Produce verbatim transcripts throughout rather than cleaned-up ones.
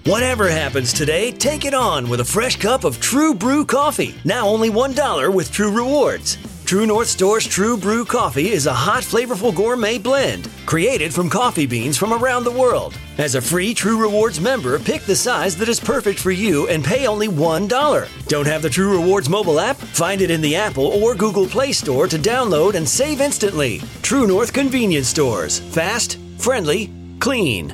Whatever happens today, take it on with a fresh cup of True Brew coffee. Now only one dollar with True Rewards. True North Store's True Brew coffee is a hot, flavorful gourmet blend created from coffee beans from around the world. As a free True Rewards member, pick the size that is perfect for you and pay only one dollar. Don't have the True Rewards mobile app? Find it in the Apple or Google Play Store to download and save instantly. True North Convenience Stores. Fast, friendly, clean.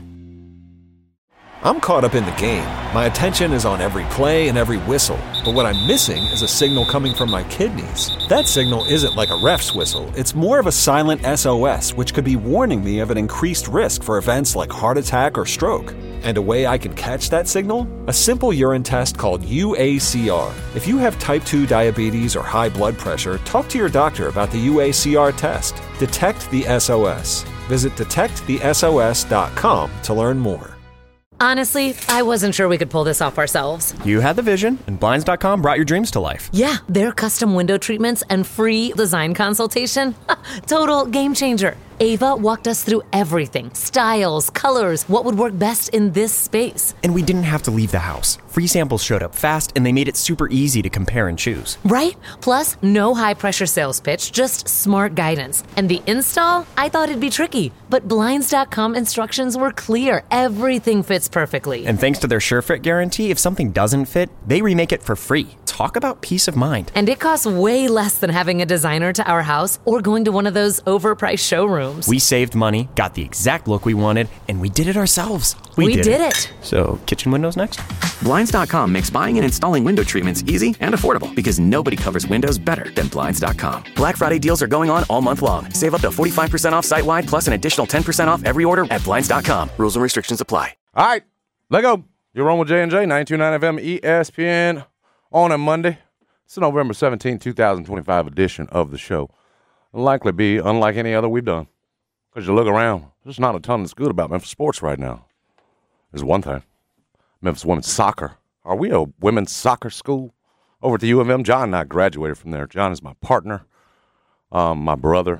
I'm caught up in the game. My attention is on every play and every whistle. But what I'm missing is a signal coming from my kidneys. That signal isn't like a ref's whistle. It's more of a silent S O S, which could be warning me of an increased risk for events like heart attack or stroke. And a way I can catch that signal? A simple urine test called U A C R. If you have type two diabetes or high blood pressure, talk to your doctor about the U A C R test. Detect the S O S. Visit detect the S O S dot com to learn more. Honestly, I wasn't sure we could pull this off ourselves. You had the vision, and Blinds dot com brought your dreams to life. Yeah, their custom window treatments and free design consultation. Total game changer. Ava walked us through everything. Styles, colors, what would work best in this space. And we didn't have to leave the house. Free samples showed up fast, and they made it super easy to compare and choose. Right? Plus, no high-pressure sales pitch, just smart guidance. And the install? I thought it'd be tricky, but Blinds dot com instructions were clear. Everything fits perfectly. And thanks to their SureFit guarantee, if something doesn't fit, they remake it for free. Talk about peace of mind. And it costs way less than having a designer to our house or going to one of those overpriced showrooms. We saved money, got the exact look we wanted, and we did it ourselves. We, we did, did it. it. So, kitchen windows next? Blinds dot com makes buying and installing window treatments easy and affordable because nobody covers windows better than Blinds dot com. Black Friday deals are going on all month long. Save up to forty-five percent off site-wide plus an additional ten percent off every order at Blinds dot com. Rules and restrictions apply. All right, let go. You're on with J and J, ninety-two point nine F M E S P N on a Monday. It's the November seventeenth, twenty twenty-five edition of the show. It'll likely be unlike any other we've done. Because you look around, there's not a ton that's good about Memphis sports right now. There's one thing. Memphis women's soccer. Are we a women's soccer school? Over at the U of M, John and I graduated from there. John is my partner, um, my brother.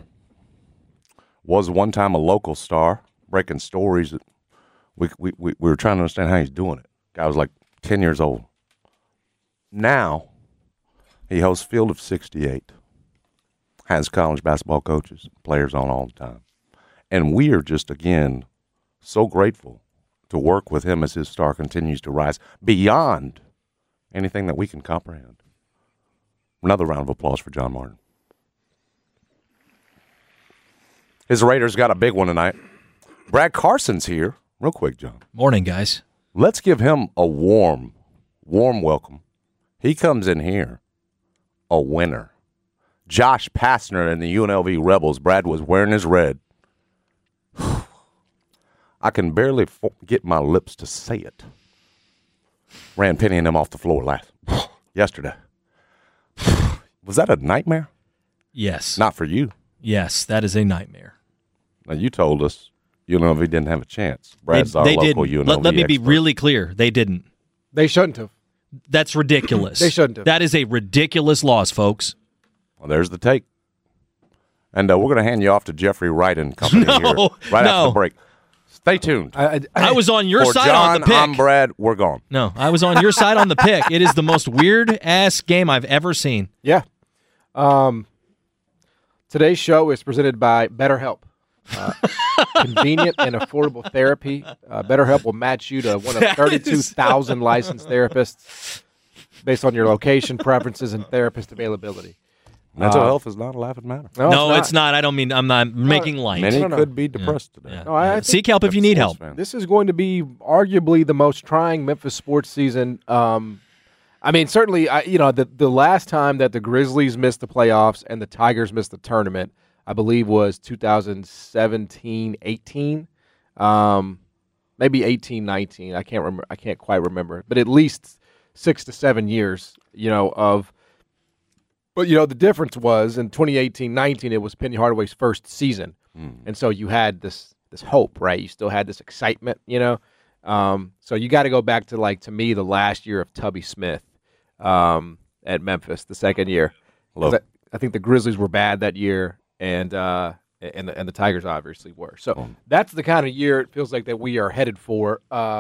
Was one time a local star, breaking stories. That we, we, we, we were trying to understand how he's doing it. Guy was like ten years old. Now, he hosts Field of sixty-eight. Has college basketball coaches, players on all the time. And we are just, again, so grateful to work with him as his star continues to rise beyond anything that we can comprehend. Another round of applause for John Martin. His Raiders got a big one tonight. Brad Carson's here. Real quick, John. Morning, guys. Let's give him a warm, warm welcome. He comes in here a winner. Josh Pastner and the U N L V Rebels. Brad was wearing his red. I can barely fo- get my lips to say it. Ran Penny and them off the floor last yesterday. Was that a nightmare? Yes. Not for you. Yes, that is a nightmare. Now, you told us U N L V didn't have a chance. Brad's they, our they local didn't. U N L V Let, let me expert. be really clear. They didn't. They shouldn't have. That's ridiculous. They shouldn't have. That is a ridiculous loss, folks. Well, there's the take. And uh, we're going to hand you off to Jeffrey Wright and company no, here right no. after the break. Stay tuned. I, I, I was on your For side John, on the pick. I'm Brad. We're gone. No, I was on your side on the pick. It is the most weird-ass game I've ever seen. Yeah. Um, today's show is presented by BetterHelp. Uh, convenient and affordable therapy. Uh, BetterHelp will match you to one of thirty-two thousand licensed therapists based on your location, preferences, and therapist availability. Mental uh, health is not a laughing matter. No, no it's, it's not. not. I don't mean I'm not making light. Many no, no. could be depressed Yeah. today. Yeah. No, I, I Seek help if you need help. Fan. This is going to be arguably the most trying Memphis sports season. Um, I mean, certainly, I, you know, the the last time that the Grizzlies missed the playoffs and the Tigers missed the tournament, I believe, was two thousand seventeen eighteen, um, maybe eighteen nineteen. I can't remember. I can't quite remember, but at least six to seven years, you know, of. But, you know, the difference was in twenty eighteen nineteen, it was Penny Hardaway's first season. Mm. And so you had this this hope, right? You still had this excitement, you know? Um, so you got to go back to, like, to me, the last year of Tubby Smith um, at Memphis, the second year. I, I think the Grizzlies were bad that year, and uh, and, the, and the Tigers obviously were. So that's the kind of year it feels like that we are headed for. Um,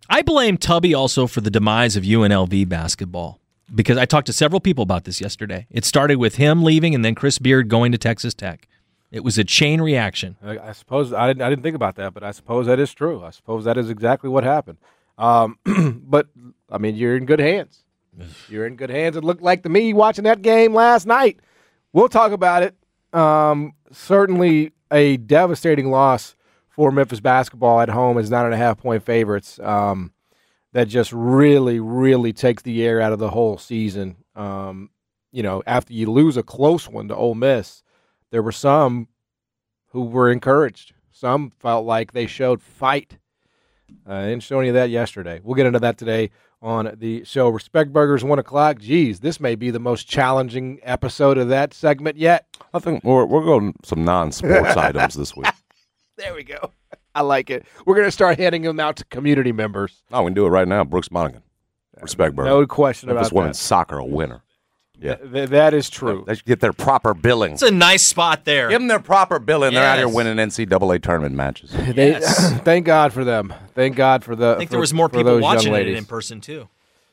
I blame Tubby also for the demise of U N L V basketball because I talked to several people about this yesterday. It started with him leaving and then Chris Beard going to Texas Tech. It was a chain reaction. I, I suppose I didn't. I didn't think about that, but I suppose that is true. I suppose that is exactly what happened. Um, but I mean, you're in good hands. You're in good hands. It looked like to me watching that game last night. We'll talk about it. Um, certainly a devastating loss for Memphis basketball at home as nine and a half point favorites. Um, that just really, really takes the air out of the whole season. Um, you know, after you lose a close one to Ole Miss, there were some who were encouraged. Some felt like they showed fight. I uh, didn't show any of that yesterday. We'll get into that today on the show. Respect Burgers, one o'clock. Geez, this may be the most challenging episode of that segment yet. I think we're, we're going some non-sports items this week. There we go. I like it. We're going to start handing them out to community members. Oh, we can do it right now. Brooks Monaghan. Respect Burger. No question Memphis about that. women's soccer a winner. Yeah, Th- th- that is true. They should get their proper billing. It's a nice spot there. Give them their proper billing. They're out here Yes. winning N C double A tournament matches. They, Yes. Thank God for them. Thank God for the. I think for, there was more for people those watching young it ladies. in person too.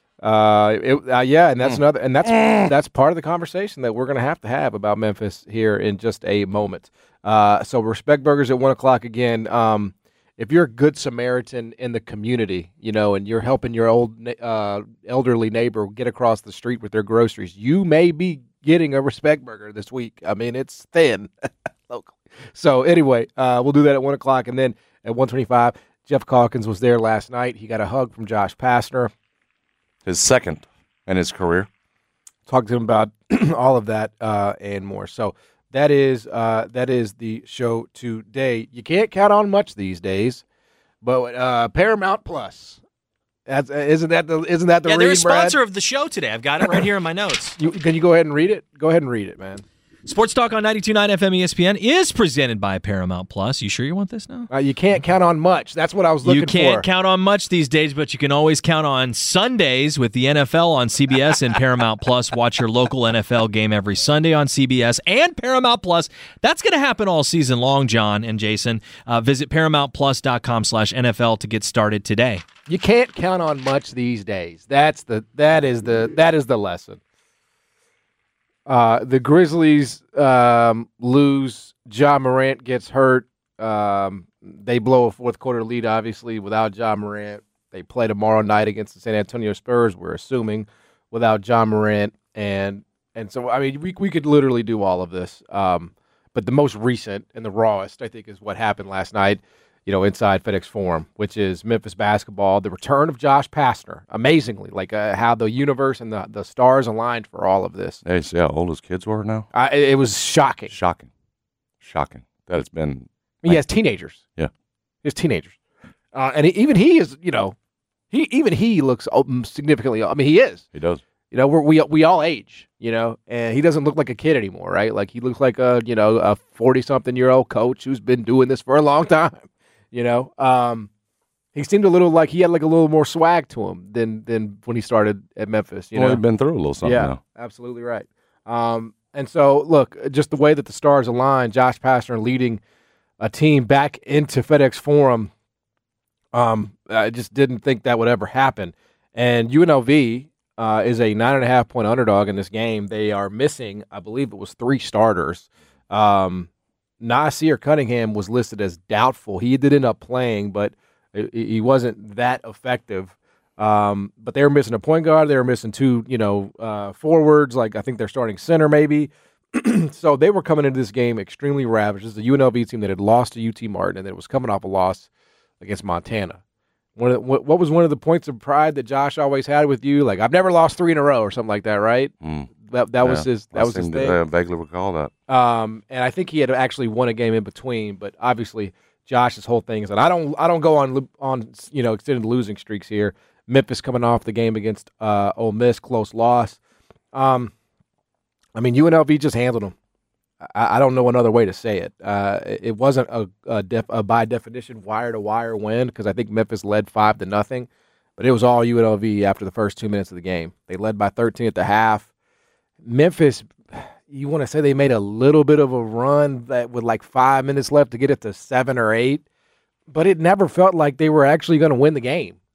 Uh, it, uh, yeah, and that's another, and that's that's part of the conversation that we're going to have to have about Memphis here in just a moment. Uh, so Respect Burgers at one o'clock again. Um, if you're a good Samaritan in the community, you know, and you're helping your old uh, elderly neighbor get across the street with their groceries, you may be getting a Respect Burger this week. I mean, it's thin locally. So anyway, uh, we'll do that at one o'clock, and then at one twenty-five, Jeff Calkins was there last night. He got a hug from Josh Pastner. His second in his career. Talked to him about all of that uh, and more. So that is uh, that is the show today. You can't count on much these days, but uh, Paramount Plus. That's, isn't that the isn't that the yeah, read, they're a sponsor Brad? of the show today. I've got it right here in my notes. You, can you go ahead and read it? Go ahead and read it, man. Sports Talk on ninety-two point nine F M E S P N is presented by Paramount Plus. You sure you want this now? Uh, you can't count on much. That's what I was looking You can't for. count on much these days, but you can always count on Sundays with the N F L on C B S and Paramount Plus. Watch your local N F L game every Sunday on C B S and Paramount Plus. That's going to happen all season long, John and Jason. Uh, visit ParamountPlus.com slash NFL to get started today. You can't count on much these days. That's the that is the that is the lesson. Uh, the Grizzlies um, lose. Ja Morant gets hurt. Um, they blow a fourth quarter lead, obviously, without Ja Morant. They play tomorrow night against the San Antonio Spurs, we're assuming, without Ja Morant. And and so, I mean, we we could literally do all of this. Um, but the most recent and the rawest, I think, is what happened last night, you know, inside FedEx Forum, which is Memphis basketball, the return of Josh Pastner, amazingly, like uh, how the universe and the, the stars aligned for all of this. Hey, see how old his kids were now? Uh, it, it was shocking. Shocking. Shocking that it's been. I mean, he has teenagers. Yeah. He has teenagers. Uh, and he, even he is, you know, he even he looks significantly, I mean, he is. He does. You know, we're, we we all age, you know, and he doesn't look like a kid anymore, right? Like he looks like a, you know, a forty-something-year-old coach who's been doing this for a long time. You know, um, he seemed a little like he had like a little more swag to him than than when he started at Memphis. You well, know, he's been through a little something yeah, now. absolutely right. Um, and so, look, just the way that the stars align, Josh Pastner leading a team back into FedEx Forum. Um, I just didn't think that would ever happen. And U N L V uh, is a nine and a half point underdog in this game. They are missing, I believe it was three starters. Um, Nasir Cunningham was listed as doubtful. He did end up playing, but he wasn't that effective. Um, but they were missing a point guard. They were missing two, you know, uh, forwards. Like I think they're starting center maybe. So they were coming into this game extremely ravaged. This is a U N L V team that had lost to U T Martin and that was coming off a loss against Montana. One of the, what, what was one of the points of pride that Josh always had with you? Like I've never lost three in a row or something like that, right? Mm. That that yeah, was his. That I was his seem thing. to, uh, vaguely recall that. Um, and I think he had actually won a game in between, but obviously Josh's whole thing is that I don't, I don't go on on you know extended losing streaks here. Memphis coming off the game against uh, Ole Miss, close loss. Um, I mean U N L V just handled them. I, I don't know another way to say it. Uh, it wasn't a, a, def, a by definition wire to wire win because I think Memphis led five to nothing, but it was all U N L V after the first two minutes of the game. They led by thirteen at the half. Memphis, you want to say they made a little bit of a run that with like five minutes left to get it to seven or eight, but it never felt like they were actually going to win the game.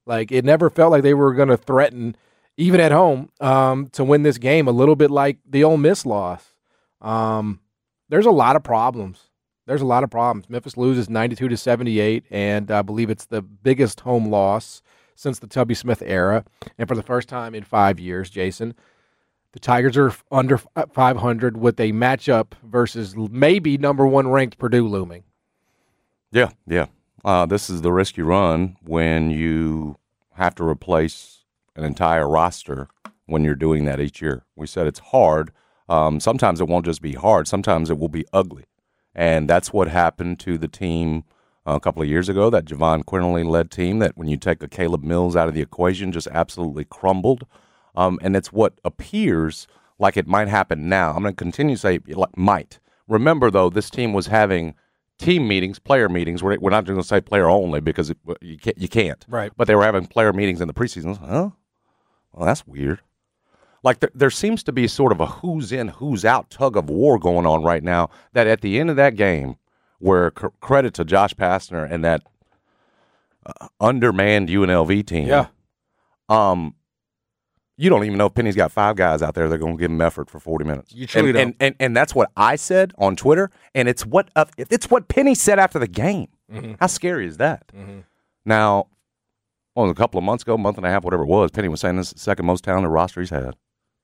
Like, it never felt like they were going to threaten, even at home, um, to win this game, a little bit like the Ole Miss loss. Um, there's a lot of problems. There's a lot of problems. Memphis loses ninety-two to seventy-eight, and I believe it's the biggest home loss since the Tubby Smith era. And for the first time in five years, Jason, the Tigers are under five hundred with a matchup versus maybe number one ranked Purdue looming. Yeah, yeah. Uh, this is the risk you run when you have to replace an entire roster when you're doing that each year. We said it's hard. Um, sometimes it won't just be hard. Sometimes it will be ugly. And that's what happened to the team uh, a couple of years ago, that Javon Quinterly-led team, that when you take a Caleb Mills out of the equation, just absolutely crumbled. Um, and it's what appears like it might happen now. I'm going to continue to say like, might. Remember, though, this team was having team meetings, player meetings. We're, we're not going to say player only because it, you, can't, you can't. Right. But they were having player meetings in the preseason. Huh? Well, that's weird. Like there, there seems to be sort of a who's in, who's out tug of war going on right now, that at the end of that game, where c- credit to Josh Pastner and that uh, undermanned U N L V team, yeah. um, you don't even know if Penny's got five guys out there that are going to give him effort for forty minutes. You truly and, don't. And, and, and that's what I said on Twitter, and it's what uh, it's what Penny said after the game. Mm-hmm. How scary is that? Mm-hmm. Now, well, a couple of months ago, month and a half, whatever it was, Penny was saying this is the second most talented roster he's had.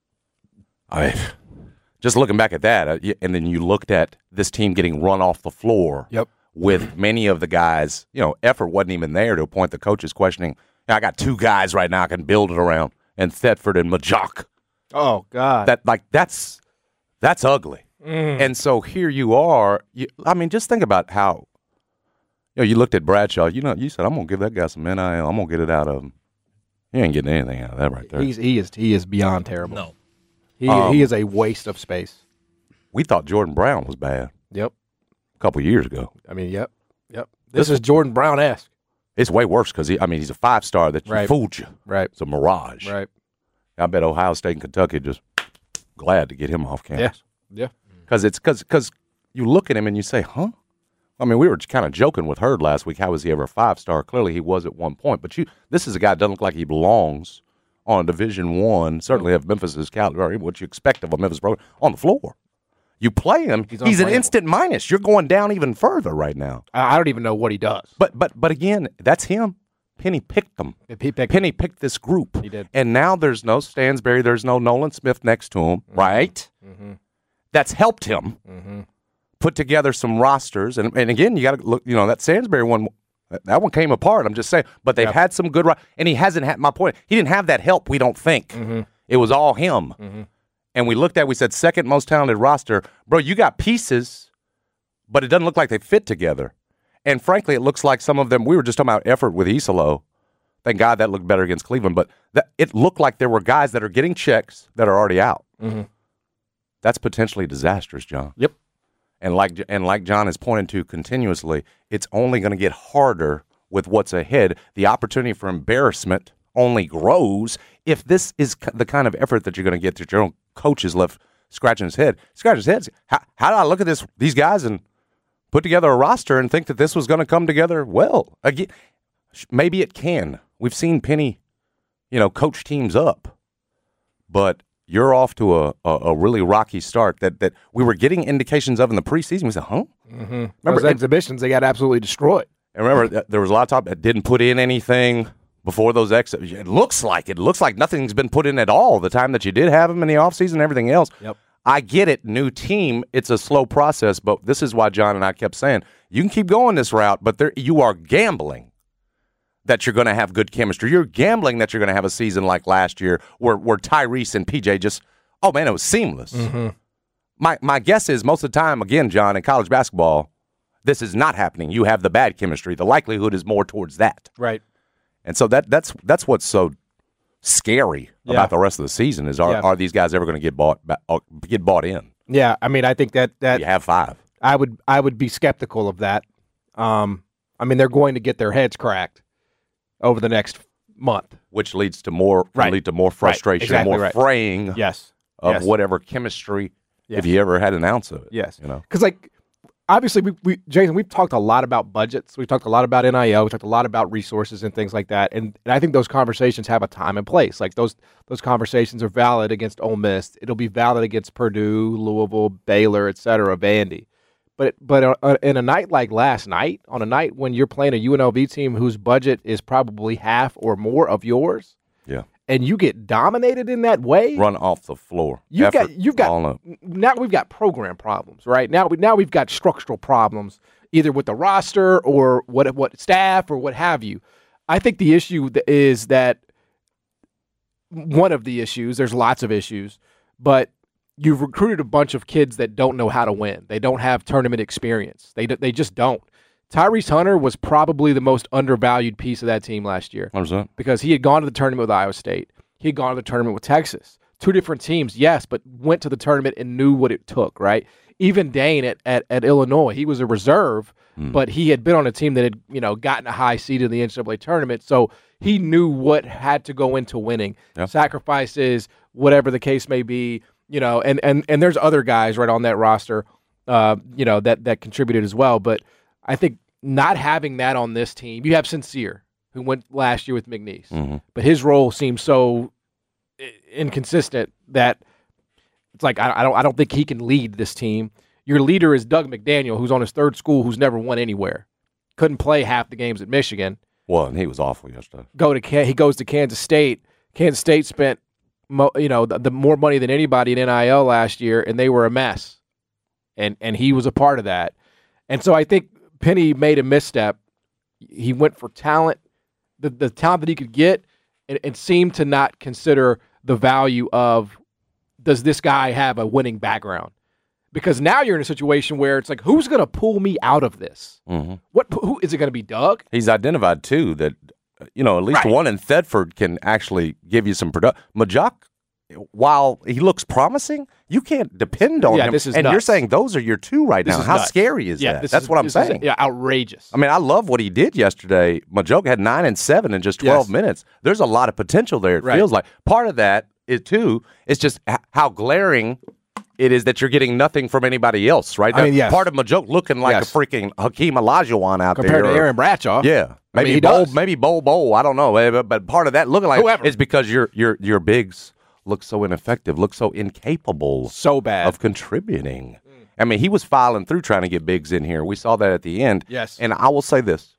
I mean, just looking back at that, uh, and then you looked at this team getting run off the floor yep. with many of the guys, you know, effort wasn't even there to a point the coach is questioning, I got two guys right now I can build it around, and Thetford and Majok. Oh, God. That like that's that's ugly. Mm. And so here you are. You, I mean, just think about how, you know, you looked at Bradshaw. You know, you said, I'm going to give that guy some N I L. I'm going to get it out of him. He ain't getting anything out of that right there. He's, he is he is beyond terrible. No. He Um, he is a waste of space. We thought Jordan Brown was bad Yep. a couple of years ago. I mean, yep. Yep. This, this is Jordan Brown-esque. It's way worse because, he, I mean, he's a five-star that Right. fooled you. Right. It's a mirage. Right. I bet Ohio State and Kentucky just glad to get him off campus. Yeah. Because it's because because you look at him and you say, huh? I mean, we were kind of joking with Hurd last week. How was he ever a five-star? Clearly he was at one point. But you, this is a guy that doesn't look like he belongs on a Division One, certainly of Memphis's caliber, what you expect of a Memphis program, on the floor. You play him, he's, he's an instant minus. You're going down even further right now. I don't even know what he does. But but but again, that's him. Penny picked them. He picked Penny picked this group. He did. And now there's no Stansberry, there's no Nolan Smith next to him, mm-hmm. right? Mm-hmm. That's helped him mm-hmm. put together some rosters. And, and again, you got to look, you know, that Stansberry one, that one came apart, I'm just saying. But they've yep. had some good, and he hasn't had, my point, he didn't have that help, we don't think. Mm-hmm. It was all him. Mm-hmm. And we looked at, we said, second most talented roster. Bro, you got pieces, but it doesn't look like they fit together. And frankly, it looks like some of them, we were just talking about effort with Isalo. Thank God that looked better against Cleveland. But that, it looked like there were guys that are getting checks that are already out. Mm-hmm. That's potentially disastrous, John. Yep. And like and like John has pointed to continuously, it's only going to get harder with what's ahead. The opportunity for embarrassment only grows if this is the kind of effort that you're going to get that your own coach is left scratching his head. Scratching his head. How, how do I look at this these guys and put together a roster and think that this was going to come together well? Again, maybe it can. We've seen Penny, you know, coach teams up, but you're off to a, a, a really rocky start that, that we were getting indications of in the preseason. We said, huh? Mm-hmm. Remember, those exhibitions, they got absolutely destroyed. And remember, there was a lot of talk that didn't put in anything before those exits. It looks like it looks like nothing's been put in at all the time that you did have them in the offseason and everything else. Yep. I get it, new team, it's a slow process, but this is why John and I kept saying, you can keep going this route, but there, you are gambling that you're going to have good chemistry. You're gambling that you're going to have a season like last year where, where Tyrese and P J just, oh, man, it was seamless. Mm-hmm. My my guess is most of the time, again, John, in college basketball, this is not happening. You have the bad chemistry. The likelihood is more towards that. Right. And so that that's that's what's so scary yeah. about the rest of the season is are, yeah. are these guys ever going to get bought get bought in? Yeah, I mean, I think that, that you have five. I would I would be skeptical of that. Um, I mean, they're going to get their heads cracked over the next month, which leads to more right. lead to more frustration, right. exactly more right. fraying yes. of yes. whatever chemistry. Yes. If you ever had an ounce of it, yes, you know, because like obviously, we, we Jason, we've talked a lot about budgets. We've talked a lot about N I L. We've talked a lot about resources and things like that. And, and I think those conversations have a time and place. Like those those conversations are valid against Ole Miss. It'll be valid against Purdue, Louisville, Baylor, et cetera, Vandy. But but uh, in a night like last night, on a night when you're playing a U N L V team whose budget is probably half or more of yours, yeah, and you get dominated in that way, run off the floor. You've Effort, got you've got now we've got program problems, right? Now we now we've got structural problems, either with the roster or what what staff or what have you. I think the issue is that one of the issues. There's lots of issues, but you've recruited a bunch of kids that don't know how to win. They don't have tournament experience. They they just don't. Tyrese Hunter was probably the most undervalued piece of that team last year. one hundred percent. Because he had gone to the tournament with Iowa State. He had gone to the tournament with Texas. Two different teams, yes, but went to the tournament and knew what it took, right? Even Dane at, at, at Illinois, he was a reserve, mm. but he had been on a team that had, you know, gotten a high seed in the N C double A tournament, so he knew what had to go into winning. Yep. Sacrifices, whatever the case may be. You know, and, and, and there's other guys right on that roster, uh, you know, that, that contributed as well. But I think not having that on this team, you have Sincere, who went last year with McNeese, mm-hmm. but his role seems so inconsistent that it's like I, I don't I don't think he can lead this team. Your leader is Doug McDaniel, who's on his third school, who's never won anywhere, couldn't play half the games at Michigan. Well, and he was awful yesterday. Go to he goes to Kansas State. Kansas State spent. Mo, you know, the, the more money than anybody in N I L last year, and they were a mess. And and he was a part of that. And so I think Penny made a misstep. He went for talent, the, the talent that he could get, and, and seemed to not consider the value of, does this guy have a winning background? Because now you're in a situation where it's like, who's going to pull me out of this? Mm-hmm. What? Who is it going to be, Doug? He's identified, too, that you know, at least right. one in Thedford can actually give you some production. Majok, while he looks promising, you can't depend on yeah, him. This is and nuts. You're saying those are your two right this now. How nuts. scary is yeah, that? That's is, what I'm saying. Is, yeah, outrageous. I mean, I love what he did yesterday. Majok had nine and seven in just twelve yes. minutes. There's a lot of potential there, it right. feels like. Part of that is, too, is just how glaring it is that you're getting nothing from anybody else, right? I mean, yes. Part of Majok looking like yes. a freaking Hakeem Olajuwon out Compared there. Compared to Aaron Bradshaw. Yeah. Maybe I mean, Bo, maybe Bo Bo, I don't know. But, but part of that looking like Whoever. is because your your your bigs look so ineffective, look so incapable so bad. of contributing. Mm. I mean, he was filing through trying to get bigs in here. We saw that at the end. Yes. And I will say this.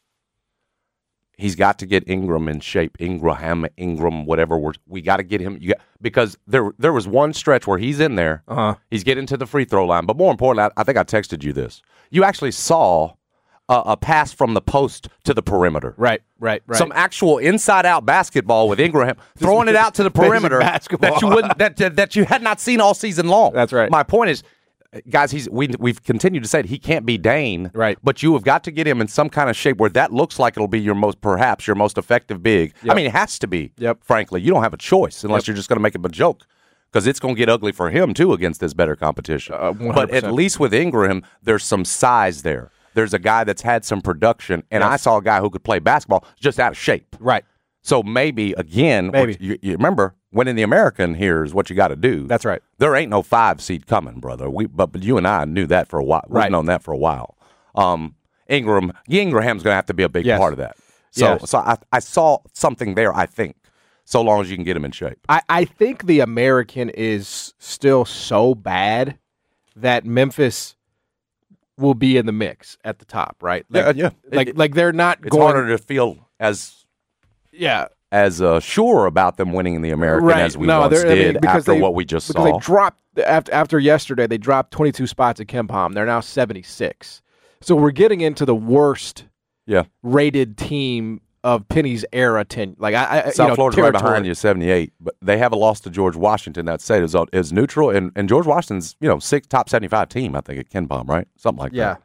He's got to get Ingram in shape. Ingram, Ingram, whatever. We're, we got to get him. You got, because there there was one stretch where he's in there. Uh-huh. He's getting to the free throw line. But more importantly, I, I think I texted you this. You actually saw a, a pass from the post to the perimeter. Right, right, right. Some actual inside-out basketball with Ingram throwing it out to the perimeter basketball. that you wouldn't that, that that you had not seen all season long. That's right. My point is, guys, he's we we've continued to say that he can't be Dane, right? But you have got to get him in some kind of shape where that looks like it'll be your most, perhaps your most effective big. Yep. I mean, it has to be. Yep. Frankly, you don't have a choice unless yep. you're just going to make him a joke, because it's going to get ugly for him too against this better competition. Uh, but at least with Ingram, there's some size there. There's a guy that's had some production, and yes. I saw a guy who could play basketball just out of shape. Right. So maybe, again, maybe. You, you remember, winning the American here is what you got to do. That's right. There ain't no five seed coming, brother. We, but, but you and I knew that for a while. We've right. known that for a while. Um, Ingram, Ingram's going to have to be a big yes. part of that. So, yes. so I, I saw something there, I think, so long as you can get him in shape. I, I think the American is still so bad that Memphis will be in the mix at the top, right? Like, yeah, yeah. Like, it, like they're not it's going. It's harder to feel as yeah as uh, sure about them winning in the American right. as we no, once did I mean, after they, what we just because saw. They dropped after after yesterday. They dropped twenty-two spots at KenPom. They're now seventy-six. So we're getting into the worst yeah. rated team of Penny's era. Ten like I, I South you know, Florida's territory. right behind you, seventy-eight. But they have a loss to George Washington. That state is is neutral, and, and George Washington's you know six top seventy-five team. I think at KenPom, right? Something like yeah. that.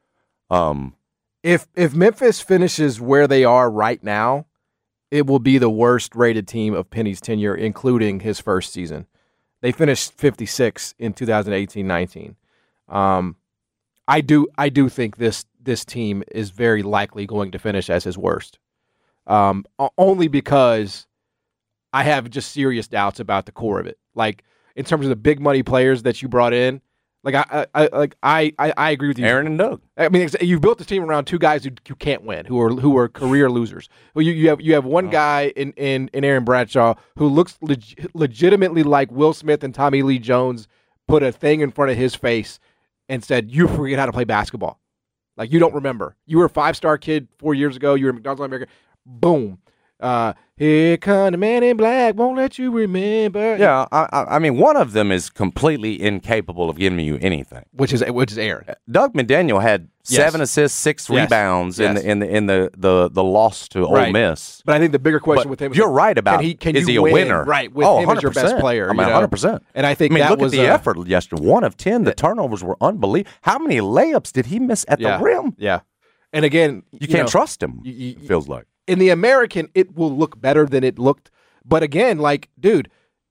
Um, if if Memphis finishes where they are right now, it will be the worst rated team of Penny's tenure, including his first season. They finished fifty-six in two thousand eighteen nineteen. Um, I do I do think this this team is very likely going to finish as his worst. Um, only because I have just serious doubts about the core of it. Like in terms of the big money players that you brought in, Like I, I, like I, I, I agree with you. Aaron and Doug. I mean, you've built this team around two guys who, who can't win, who are who are career losers. Well, you, you have you have one guy in, in, in Aaron Bradshaw who looks leg- legitimately like Will Smith and Tommy Lee Jones put a thing in front of his face and said, "You forget how to play basketball. Like you don't remember. You were a five star kid four years ago. You were McDonald's All-American. Boom." Uh, here come the man in black, won't let you remember. Yeah, I, I mean, one of them is completely incapable of giving you anything. Which is which is Aaron. Doug McDaniel had Yes. seven assists, six Yes. rebounds in Yes. the in the in the the, the loss to Ole Right. Miss. But I think the bigger question But with him is you're like, right about can he, can is you he a win, winner? right, with oh, him as your best player. I mean, you know? one hundred percent. And I think I mean, that look was at the uh, effort yesterday. One of ten. The turnovers were unbelievable. How many layups did he miss at yeah, the rim? Yeah. And again, You, you can't know, trust him. you- you- it feels like. in the American, it will look better than it looked. But again, like, dude,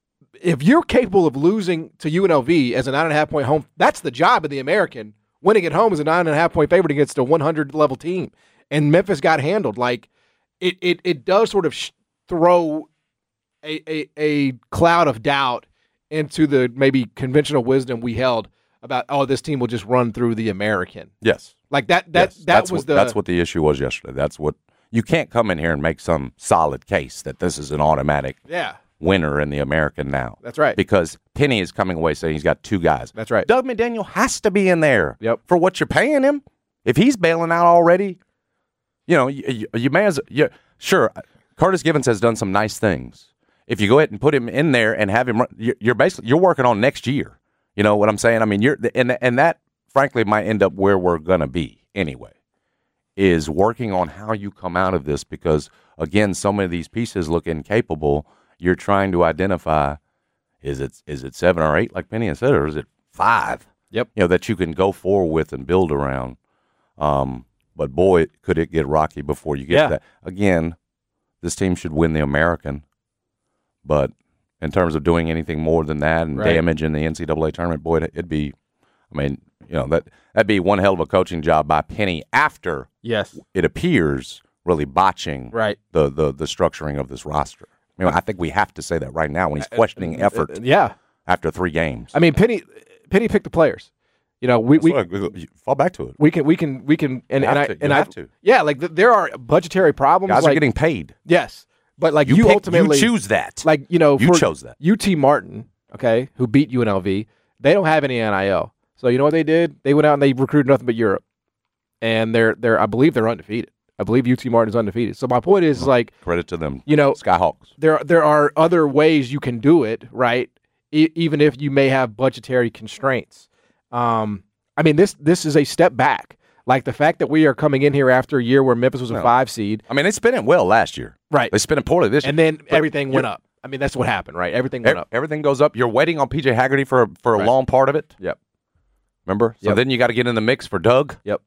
if you're capable of losing to U N L V as a nine and a half point home, that's the job of the American. Winning at home as a nine and a half point favorite against a one hundred level team, and Memphis got handled. Like, it it it does sort of sh- throw a, a a cloud of doubt into the maybe conventional wisdom we held about, oh, this team will just run through the American. Yes. Like that that Yes. that that's was what, the that's what the issue was yesterday. That's what you can't come in here and make some solid case that this is an automatic yeah. winner in the American now. That's right. Because Penny is coming away saying he's got two guys. That's right. Doug McDaniel has to be in there. Yep. For what you're paying him. If he's bailing out already, you know, you, you, you may as you, sure. Curtis Givens has done some nice things. If you go ahead and put him in there and have him, run, you're, you're basically you're working on next year. You know what I'm saying? I mean, you're and and that frankly might end up where we're gonna be anyway. Is working on how you come out of this because, again, so many of these pieces look incapable. You're trying to identify, is it is it seven or eight, like Penny has said, or is it five? Yep. You know, that you can go forward with and build around. Um, but, boy, could it get rocky before you get Yeah. to that. Again, this team should win the American. But in terms of doing anything more than that and Right. damage in the N C double A tournament, boy, it'd be, I mean, you know, that, that'd be one hell of a coaching job by Penny after Yes. it appears really botching Right. the, the, the structuring of this roster. I mean, I think we have to say that right now when he's questioning effort Yeah. after three games. I mean, Penny Penny picked the players. You know, we we, So, you fall back to it. we can we can we can and, You and have I to. and You I have to. yeah, like th- there are budgetary problems. Guys like, are getting paid. yes, but like You, you, pick- ultimately you choose that. like you know You for chose that. U T Martin, okay, who beat U N L V. They don't have any N I L, so you know what they did? They went out and they recruited nothing but Europe, and they're they're I believe they're undefeated. I believe U T Martin is undefeated. So my point is like Credit to them. you know Skyhawks. there there are other ways you can do it, right? E- even if you may have budgetary constraints. Um, I mean, this this is a step back. Like the fact that we are coming in here after a year where Memphis was a No. five seed, I mean, they spent it well last year. right? They spent it poorly this year. And then But everything went you're- up. I mean, that's what happened, right? Everything went E- up. Everything goes up. You're waiting on P J Haggerty for for a Right. long part of it. Yep. Remember? So Yep. then you got to get in the mix for Doug. Yep.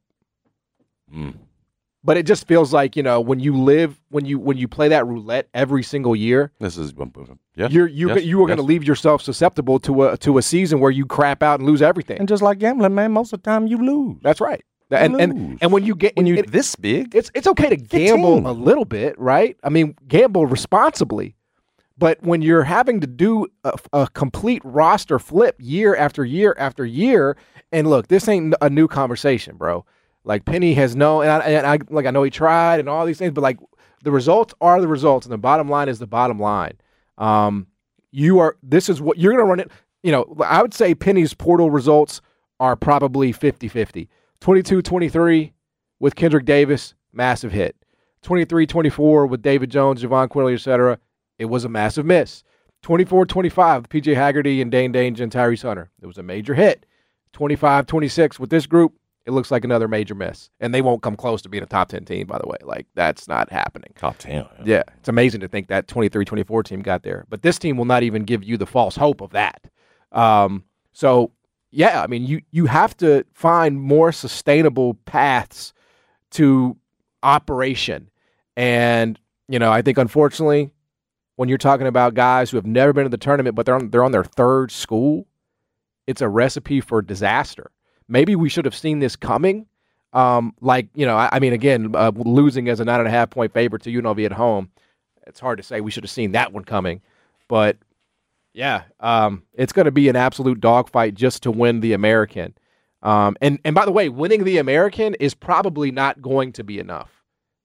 Mm. But it just feels like, you know, when you live, when you when you play that roulette every single year, This is yeah. you're you yes, you are going to yes. leave yourself susceptible to a to a season where you crap out and lose everything. And just like gambling, man, most of the time you lose. That's right. And and lose. and when you get When you it- this big, it's it's okay to gamble fifteen. a little bit, right? I mean, gamble responsibly. But when you're having to do a, a complete roster flip year after year after year, and look, this ain't a new conversation, bro. Like Penny has no, and I, and I like I know he tried and all these things, but like the results are the results, and the bottom line is the bottom line. Um, you are this is what you're going to run it. You know, I would say Penny's portal results are probably fifty-fifty. twenty-two twenty-three with Kendrick Davis, massive hit. twenty-three twenty-four with David Jones, Javon Quigley, et cetera. It was a massive miss. twenty-four twenty-five with P J Haggerty and Dane Dange and Tyrese Hunter. It was a major hit. twenty-five twenty-six with this group, it looks like another major miss. And they won't come close to being a top ten team, by the way. Like, that's not happening. top ten. Yeah, it's amazing to think that twenty-three twenty-four team got there. But this team will not even give you the false hope of that. Um, so, yeah, I mean, you, you have to find more sustainable paths to operation. And, you know, I think, unfortunately, when you're talking about guys who have never been to the tournament, but they're on, they're on their third school, it's a recipe for disaster. Maybe we should have seen this coming. Um, like, you know, I, I mean, again, uh, losing as a nine and a half point favorite to U N L V at home, it's hard to say we should have seen that one coming. But Yeah, um, it's going to be an absolute dogfight just to win the American. Um, and, and by the way, winning the American is probably not going to be enough.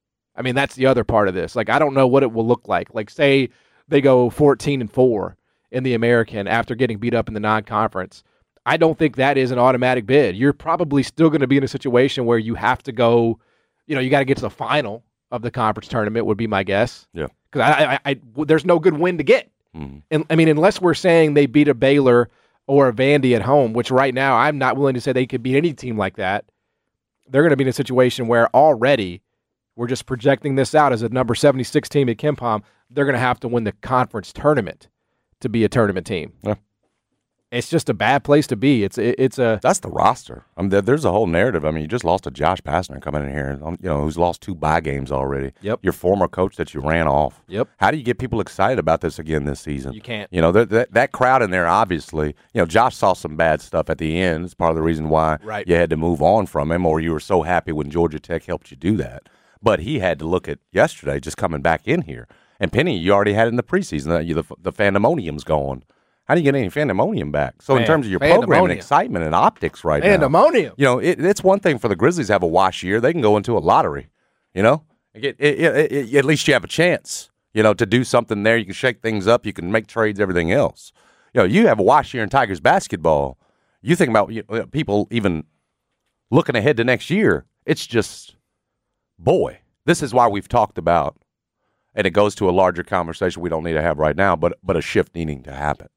I mean, that's the other part of this. Like, I don't know what it will look like. Like, say they go fourteen and four in the American after getting beat up in the non-conference. I don't think that is an automatic bid. You're probably still going to be in a situation where you have to go, you know, you got to get to the final of the conference tournament would be my guess. Yeah. Because I, I, I, there's no good win to get. Mm-hmm. And I mean, unless we're saying they beat a Baylor or a Vandy at home, which right now I'm not willing to say they could beat any team like that, they're going to be in a situation where already we're just projecting this out as a number seventy-six team at KenPom. They're going to have to win the conference tournament to be a tournament team. Yeah. It's just a bad place to be. It's it, it's a That's the roster. I mean, there, there's a whole narrative. I mean, you just lost to Josh Pastner coming in here, um, you know, who's lost two bye games already. Yep. Your former coach that you ran off. Yep. How do you get people excited about this again this season? You can't. You know, that that, that crowd in there, obviously, you know, Josh saw some bad stuff at the end. It's part of the reason why Right. you had to move on from him, or you were so happy when Georgia Tech helped you do that. But he had to look at yesterday just coming back in here. And Penny, you already had it in the preseason. The, the, the fandemonium's gone. How do you get any fandemonium back? So Man, in terms of your program and fandemonium. excitement and optics right now. Pandemonium. You know, it, it's one thing for the Grizzlies to have a wash year. They can go into a lottery, you know. It, it, it, it, at least you have a chance, you know, to do something there. You can shake things up. You can make trades, everything else. You know, you have a wash year in Tigers basketball. You think about you know, people even looking ahead to next year. It's just, boy, this is why we've talked about, and it goes to a larger conversation we don't need to have right now, but but a shift needing to happen.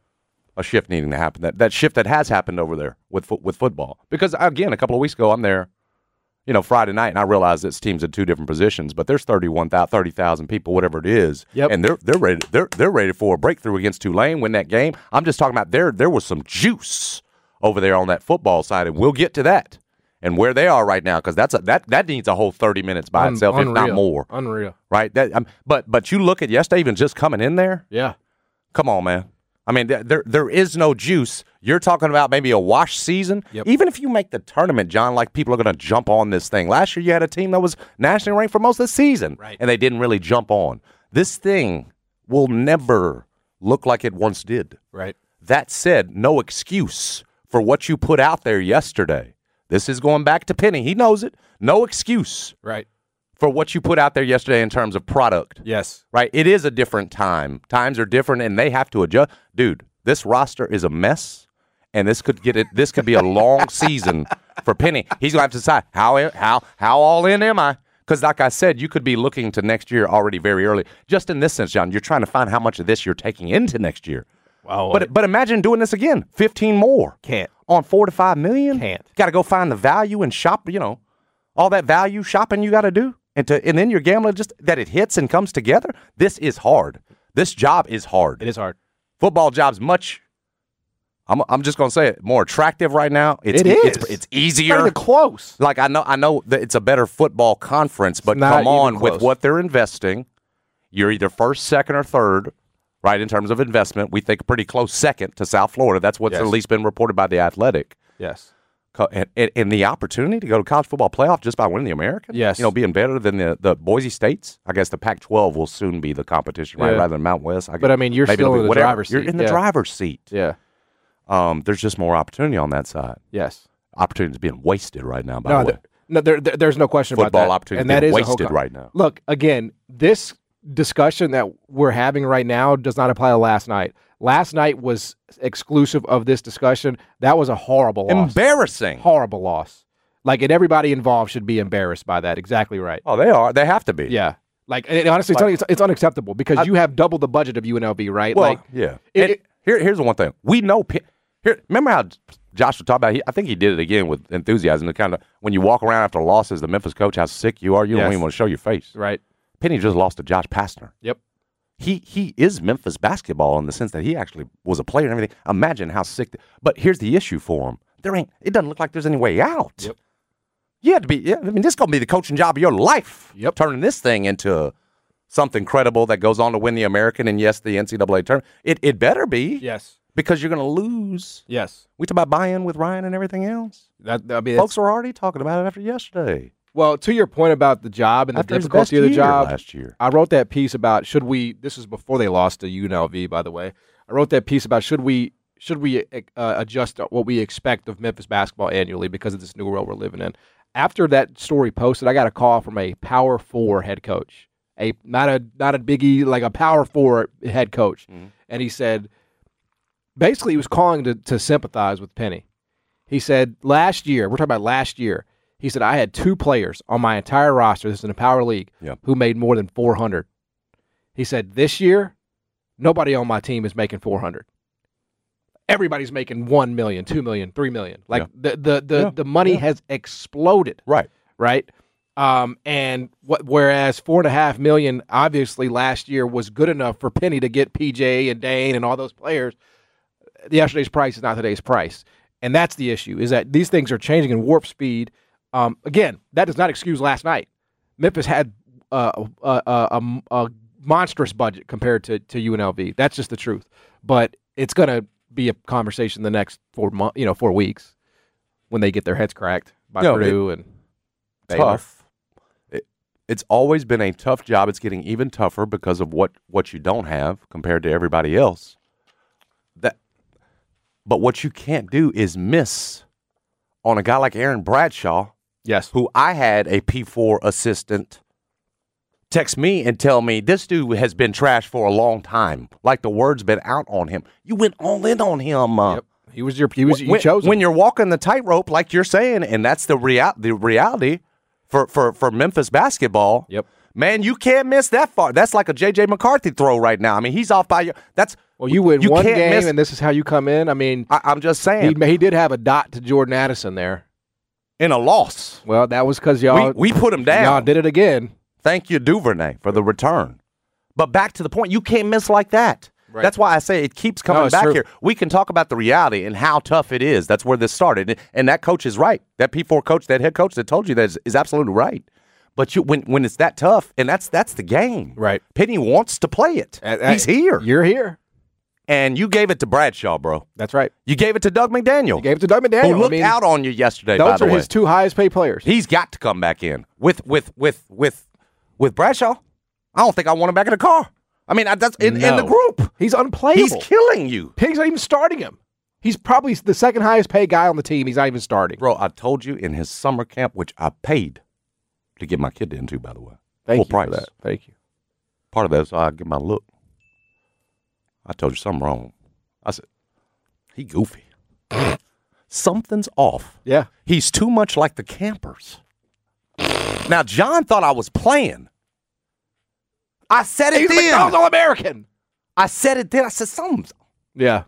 A shift needing to happen. That that shift that has happened over there with fo- with football. Because, again, a couple of weeks ago, I'm there, you know, Friday night, and I realized this team's in two different positions, but there's thirty-one thousand, thirty thousand people, whatever it is, Yep. and they're they're ready they're they're ready for a breakthrough against Tulane, win that game. I'm just talking about there there was some juice over there on that football side, and we'll get to that and where they are right now, because that's a, that that needs a whole thirty minutes by Un- itself, if not unreal. more. Unreal. Right? That, um, but but you look at yesterday, even just coming in there. Yeah. Come on, man. I mean, there, there there is no juice. You're talking about maybe a wash season. Yep. Even if you make the tournament, John, like people are going to jump on this thing. Last year, you had a team that was nationally ranked for most of the season, Right. and they didn't really jump on. This thing will never look like it once did. Right. That said, no excuse for what you put out there yesterday. This is going back to Penny. He knows it. No excuse Right. for what you put out there yesterday in terms of product. Yes. Right? It is a different time. Times are different, and they have to adjust. Dude, this roster is a mess, and this could get it. This could be a long season for Penny. He's going to have to decide, how how how all in am I? Because like I said, you could be looking to next year already very early. Just in this sense, John, you're trying to find how much of this you're taking into next year. Wow. But but imagine doing this again, fifteen more. Can't. On four to five million? Can't. Got to go find the value and shop, you know, all that value shopping you got to do. And to and then you're gambling just that it hits and comes together. This is hard. This job is hard. It is hard. Football job's much, I'm I'm just going to say it, more attractive right now. It's, It is. It's, it's easier. Not even close. Like, I know I know that it's a better football conference, but not come even on, close. with what they're investing, you're either first, second, or third, right, in terms of investment. We think pretty close second to South Florida. That's what's Yes. at least been reported by The Athletic. Yes. Co- And, and, and the opportunity to go to college football playoff just by winning the American? Yes. You know, being better than the, the Boise States. I guess the Pac twelve will soon be the competition, right, Yeah. rather than Mount West. I But, guess I mean, you're maybe still it'll be in the whatever. driver's You're seat. in the Yeah. driver's seat. Yeah. Um, there's just more opportunity on that side. Yes. Opportunity's being wasted right now, by No, the way. there, no there, there- there's no question Football about that. opportunity and that being is a whole wasted con- right now. Look, again, this discussion that we're having right now does not apply to last night. Last night was exclusive of this discussion. That was a horrible loss. Embarrassing. Horrible loss. Like, and everybody involved should be embarrassed by that. Exactly right. Oh, they are. They have to be. Yeah. Like, and honestly, it's, Like- un- it's, it's unacceptable because I- you have double the budget of U N L V, right? Well, like, yeah. it- And it- here, here's the one thing. We know. Pe- Here, remember how Josh was talking about? He, I think he did it again with enthusiasm. The kind of when you walk around after a loss as the Memphis coach, how sick you are. You Yes. don't even want to show your face. right. Penny just lost to Josh Pastner. Yep. He he is Memphis basketball in the sense that he actually was a player and everything. Imagine how sick. th- but here's the issue for him. There ain't. It doesn't look like there's any way out. Yep. You have to be. Yeah, I mean, this is gonna be the coaching job of your life. Yep. Turning this thing into something credible that goes on to win the American and yes, the N C double A tournament. It it better be. Yes. Because you're going to lose. Yes. We talk about buy-in with Ryan and everything else. That, I mean, Folks were already talking about it after yesterday. well, to your point about the job and the After his difficulty best of the year job, last year. I wrote that piece about should we. This is before they lost to U N L V, by the way. I wrote that piece about should we should we uh, adjust what we expect of Memphis basketball annually because of this new world we're living in. After that story posted, I got a call from a Power Four head coach, a not a not a biggie, like a Power Four head coach, mm-hmm. and he said, basically, he was calling to, to sympathize with Penny. He said last year, we're talking about last year. He said I had two players on my entire roster. This is in a power league yep. who made more than four hundred. He said this year, nobody on my team is making four hundred. Everybody's making one million, two million, three million. Like yeah. the the the, yeah. the money yeah. has exploded. Right. Right. Um, and what? Whereas four and a half million, obviously last year was good enough for Penny to get P J and Dane and all those players. Yesterday's price is not today's price, and that's the issue. Is that these things are changing in warp speed. Um, again, that does not excuse last night. Memphis had uh, a, a, a, a monstrous budget compared to to U N L V. That's just the truth. But it's gonna be a conversation the next four months, you know, four weeks when they get their heads cracked by no, Purdue it, and Baylor. Tough. It, it's always been a tough job. It's getting even tougher because of what, what you don't have compared to everybody else. That, but what you can't do is miss on a guy like Aaron Bradshaw, yes, who I had a P four assistant text me and tell me this dude has been trashed for a long time. Like the word's been out on him. You went all in on him. Uh, yep. He was your. He was. You when, chose him. When you're walking the tightrope, like you're saying, and that's the real the reality for, for, for Memphis basketball. Yep. Man, you can't miss that far. That's like a J J McCarthy throw right now. I mean, he's off by your. That's well, you win you one can't game, miss, and this is how you come in. I mean, I, I'm just saying he, he did have a dot to Jordan Addison there in a loss. Well, that was because y'all we, we put him down. Y'all did it again. Thank you, Duvernay, for the return. But back to the point, you can't miss like that. Right. That's why I say it keeps coming no, back true. here. We can talk about the reality and how tough it is. That's where this started. And that coach is right. That P four coach, that head coach that told you that is, is absolutely right. But you, when when it's that tough, and that's that's the game. Right. Penny wants to play it. Uh, He's here. You're here. And you gave it to Bradshaw, bro. That's right. You gave it to Doug McDaniel. You gave it to Doug McDaniel. Who looked I mean, out on you yesterday, those by the are way. his two highest paid players. He's got to come back in. With with with with with Bradshaw, I don't think I want him back in the car. I mean, I, that's in, no. in the group. He's unplayable. He's killing you. Penny's not even starting him. He's probably the second highest paid guy on the team. He's not even starting. Bro, I told you in his summer camp, which I paid to get my kid into, by the way. Thank Full you price. for that. Thank you. Part of that is so I get my look. I told you something wrong. I said, he goofy. Something's off. Yeah. He's too much like the campers. Now, John thought I was playing. I said it He's then. a McDonald's All-American. I said it then. I said something. Yeah.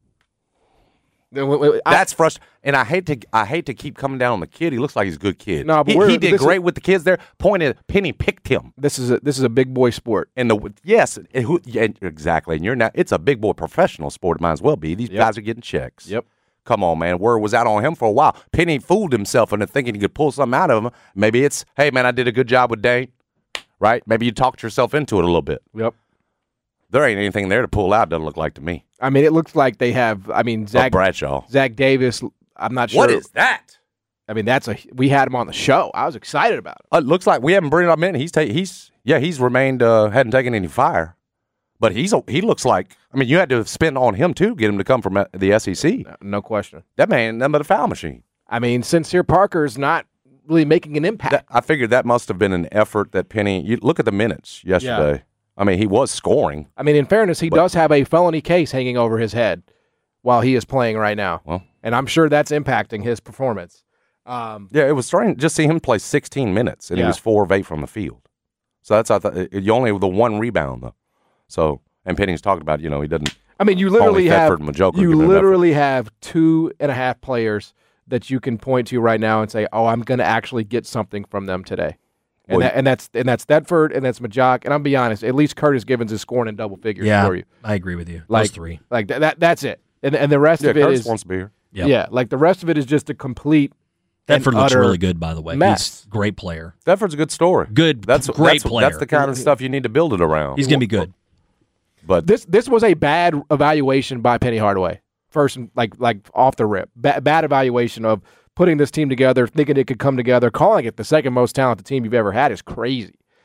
That's frustrating, and I hate to I hate to keep coming down on the kid. He looks like he's a good kid. No, but he, we're, he did this great is, with the kids there. Pointed, Penny picked him. This is a this is a big boy sport, and the yes, and who, yeah, exactly. And you're not. It's a big boy professional sport. It might as well be. These yep. guys are getting checks. Yep. Come on, man. Word was out on him for a while. Penny fooled himself into thinking he could pull something out of him. Maybe it's, hey man, I did a good job with Dane. Right? Maybe you talked yourself into it a little bit. Yep. There ain't anything there to pull out, doesn't look like to me. I mean, it looks like they have, I mean, Zach, oh, Bradshaw. Zach Davis, I'm not sure. What is that? I mean, that's a, we had him on the show. I was excited about it. Uh, it looks like we haven't brought him in. He's, ta- he's yeah, he's remained, uh, hadn't taken any fire. But he's a, he looks like, I mean, you had to spend on him, too, get him to come from the S E C. No, no question. That man, nothing but a foul machine. I mean, Sincere Parker's not really making an impact. That, I figured that must have been an effort that Penny, you look at the minutes yesterday. Yeah. I mean, he was scoring. I mean, in fairness, he but, does have a felony case hanging over his head while he is playing right now. Well, and I'm sure that's impacting his performance. Um, yeah, it was strange just see him play sixteen minutes, and yeah. he was four of eight from the field. So that's, I thought, you only the one rebound, though. So, and Penny's talking about, you know, he doesn't. I mean, you literally have, Majoka you literally have two and a half players that you can point to right now and say, oh, I'm going to actually get something from them today. And, well, that, and that's and that's Thedford and that's Majok. And I'll be honest, at least Curtis Givens is scoring in double figures yeah, for you. I agree with you. Like, Those three. Like that, that that's it. And and the rest yeah, of it Curtis is wants to be here. Yep. Yeah, like the rest of it is just a complete Thedford looks really good, by the way. Mess. He's a great player. Thedford's a good story. Good, that's great that's, player. That's the kind of stuff you need to build it around. He's going to be good. But this this was a bad evaluation by Penny Hardaway. First, like like off the rip, ba- bad evaluation of putting this team together, thinking it could come together, calling it the second most talented team you've ever had is crazy.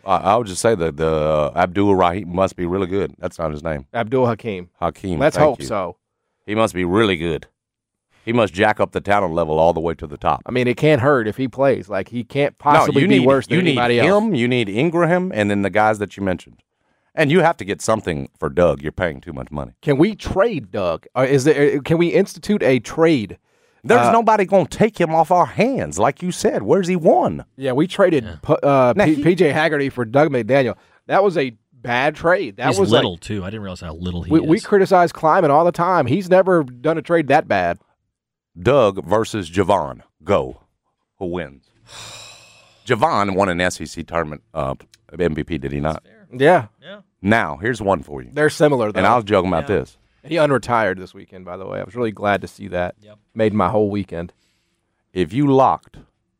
I, I would just say that the uh, Abdul Rahim must be really good. That's not his name. Abdul Hakim. Hakeem. Let's thank hope you. so. He must be really good. He must jack up the talent level all the way to the top. I mean, it can't hurt if he plays. Like, he can't possibly no, you be need, worse than you need anybody him, else. You need Ingraham, and then the guys that you mentioned. And you have to get something for Doug. You're paying too much money. Can we trade Doug? Or is there? Can we institute a trade? There's uh, nobody going to take him off our hands. Like you said, where's he won? Yeah, we traded yeah. P- uh, now P- he, P J Haggerty for Doug McDaniel. That was a bad trade. That he's was little, like, too. I didn't realize how little he we, is. We criticize Kleiman all the time. He's never done a trade that bad. Doug versus Javon. Go. Who wins? Javon won an S E C tournament uh, M V P, did he not? Yeah. Yeah. Now, here's one for you. They're similar, though. And I was joking about yeah. this. He unretired this weekend, by the way. I was really glad to see that. Yep. Made my whole weekend. If you locked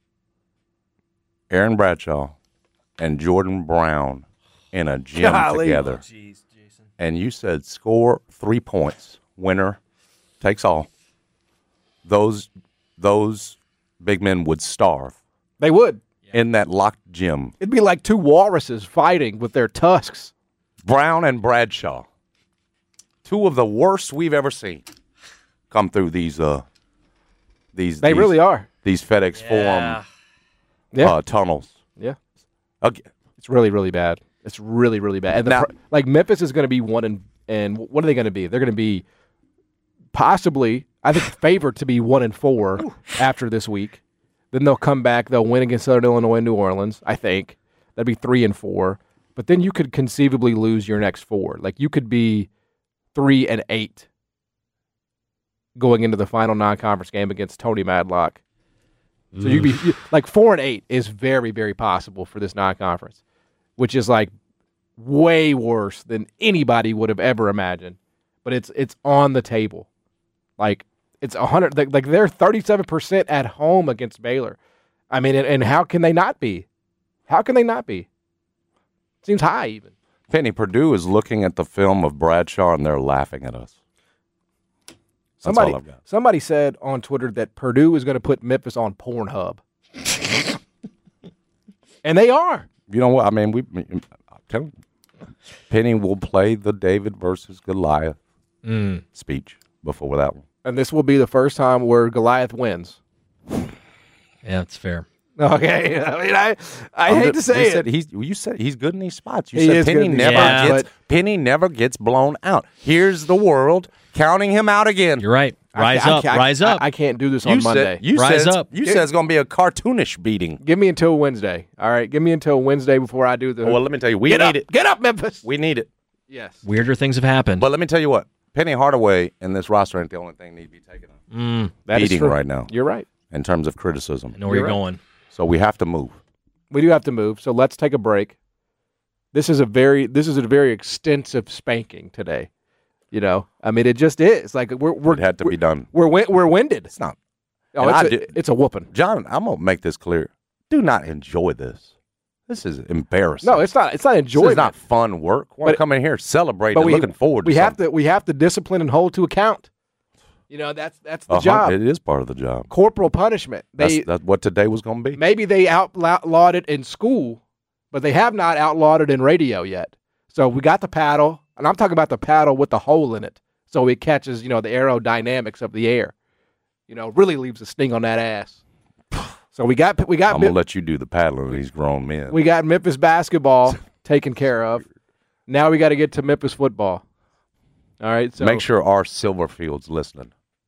Aaron Bradshaw and Jordan Brown in a gym Golly. together, Oh, geez, Jason. and you said score three points, winner takes all, those those big men would starve They would. in that locked gym. It'd be like two walruses fighting with their tusks. Brown and Bradshaw, two of the worst we've ever seen, come through these uh these. They these, really are. These FedEx Yeah. Forum Yeah. uh, tunnels. Yeah. Okay. It's really, really bad. It's really, really bad. And the Now- pr- like Memphis is going to be one and and what are they going to be? They're going to be possibly, I think, favored to be one and four after this week. Then they'll come back. They'll win against Southern Illinois and New Orleans. I think that'd be three and four. But then you could conceivably lose your next four. Like you could be three and eight going into the final non-conference game against Tony Madlock. So you'd be you, like four and eight is very, very possible for this non-conference, which is like way worse than anybody would have ever imagined. But it's it's on the table, like it's a hundred. Like, like they're thirty-seven percent at home against Baylor. I mean, and, and how can they not be? How can they not be? Seems high even. Penny, Purdue is looking at the film of Bradshaw and they're laughing at us. That's Somebody all I've got. somebody said on Twitter that Purdue is going to put Memphis on Pornhub, and they are. You know what? I mean, we. I'm telling you, Penny will play the David versus Goliath Mm. speech before that one. And this will be the first time where Goliath wins. Yeah, that's fair. Okay, I mean, I I I'm hate just- to say you it. Said he's, you said he's good in these spots. You He said is Penny good in these never spots, gets but- Penny never gets blown out. Here's the world counting him out again. You're right. Rise I, up. I, rise I, up. I, I can't do this you on said, Monday. You Rise said, up. You said it's going to be a cartoonish beating. Give me until Wednesday. All right, give me until Wednesday before I do the. Well, let me tell you, we get need up, it. get up, Memphis. We need it. Yes. Weirder things have happened. But let me tell you what, Penny Hardaway and this roster ain't the only thing need to be taken up. mm, That is beating true. right now You're right. in terms of criticism. I know where You're you're right. going. So we have to move. We do have to move, so let's take a break. This is a very this is a very extensive spanking today. You know, I mean, it just is. Like we're we're It had to we're, be done. We're win- we're winded. It's not. Oh, and it's I a, do- it's a whooping. John, I'm going to make this clear. Do not enjoy this. This is embarrassing. No, it's not. It's not This enjoyment. is not fun work. Want But- to come in here, celebrate, but and we, looking forward to we have something. to we have to discipline and hold to account. You know, that's that's the Uh-huh. job. It is part of the job. Corporal punishment. They That's, that's what today was going to be. maybe they outlawed it in school, but they have not outlawed it in radio yet. So we got the paddle, and I'm talking about the paddle with the hole in it, so it catches, you know, the aerodynamics of the air. You know, really leaves a sting on that ass. So we got we got I'm going to let you do the paddling of these grown men. we got Memphis basketball taken care of. Now we got to get to Memphis football. All right, so Make sure our Silverfield's listening.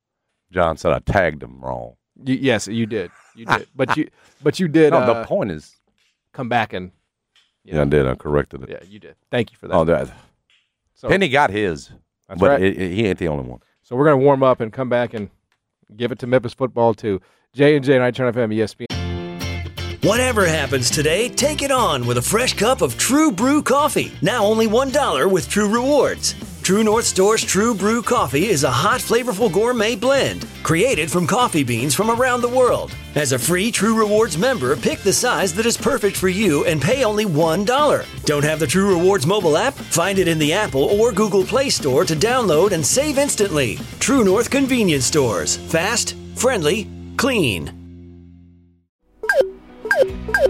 John said I tagged him wrong. you, yes, you did, you did, but you but you did No, uh, the point is, come back and yeah, I did. I corrected it. yeah, you did. Thank you for that. Oh, that. So- Penny got his, That's but right. it, it, he ain't the only one. So we're going to warm up and come back and give it to Memphis football too. J and J and I Turn F M E S P N. Whatever happens today, take it on with a fresh cup of True Brew coffee. Now only one dollar with True Rewards. True North Store's True Brew coffee is a hot, flavorful gourmet blend created from coffee beans from around the world. As a free True Rewards member, pick the size that is perfect for you and pay only one dollar. Don't have the True Rewards mobile app? Find it in the Apple or Google Play Store to download and save instantly. True North Convenience Stores. Fast, friendly, clean.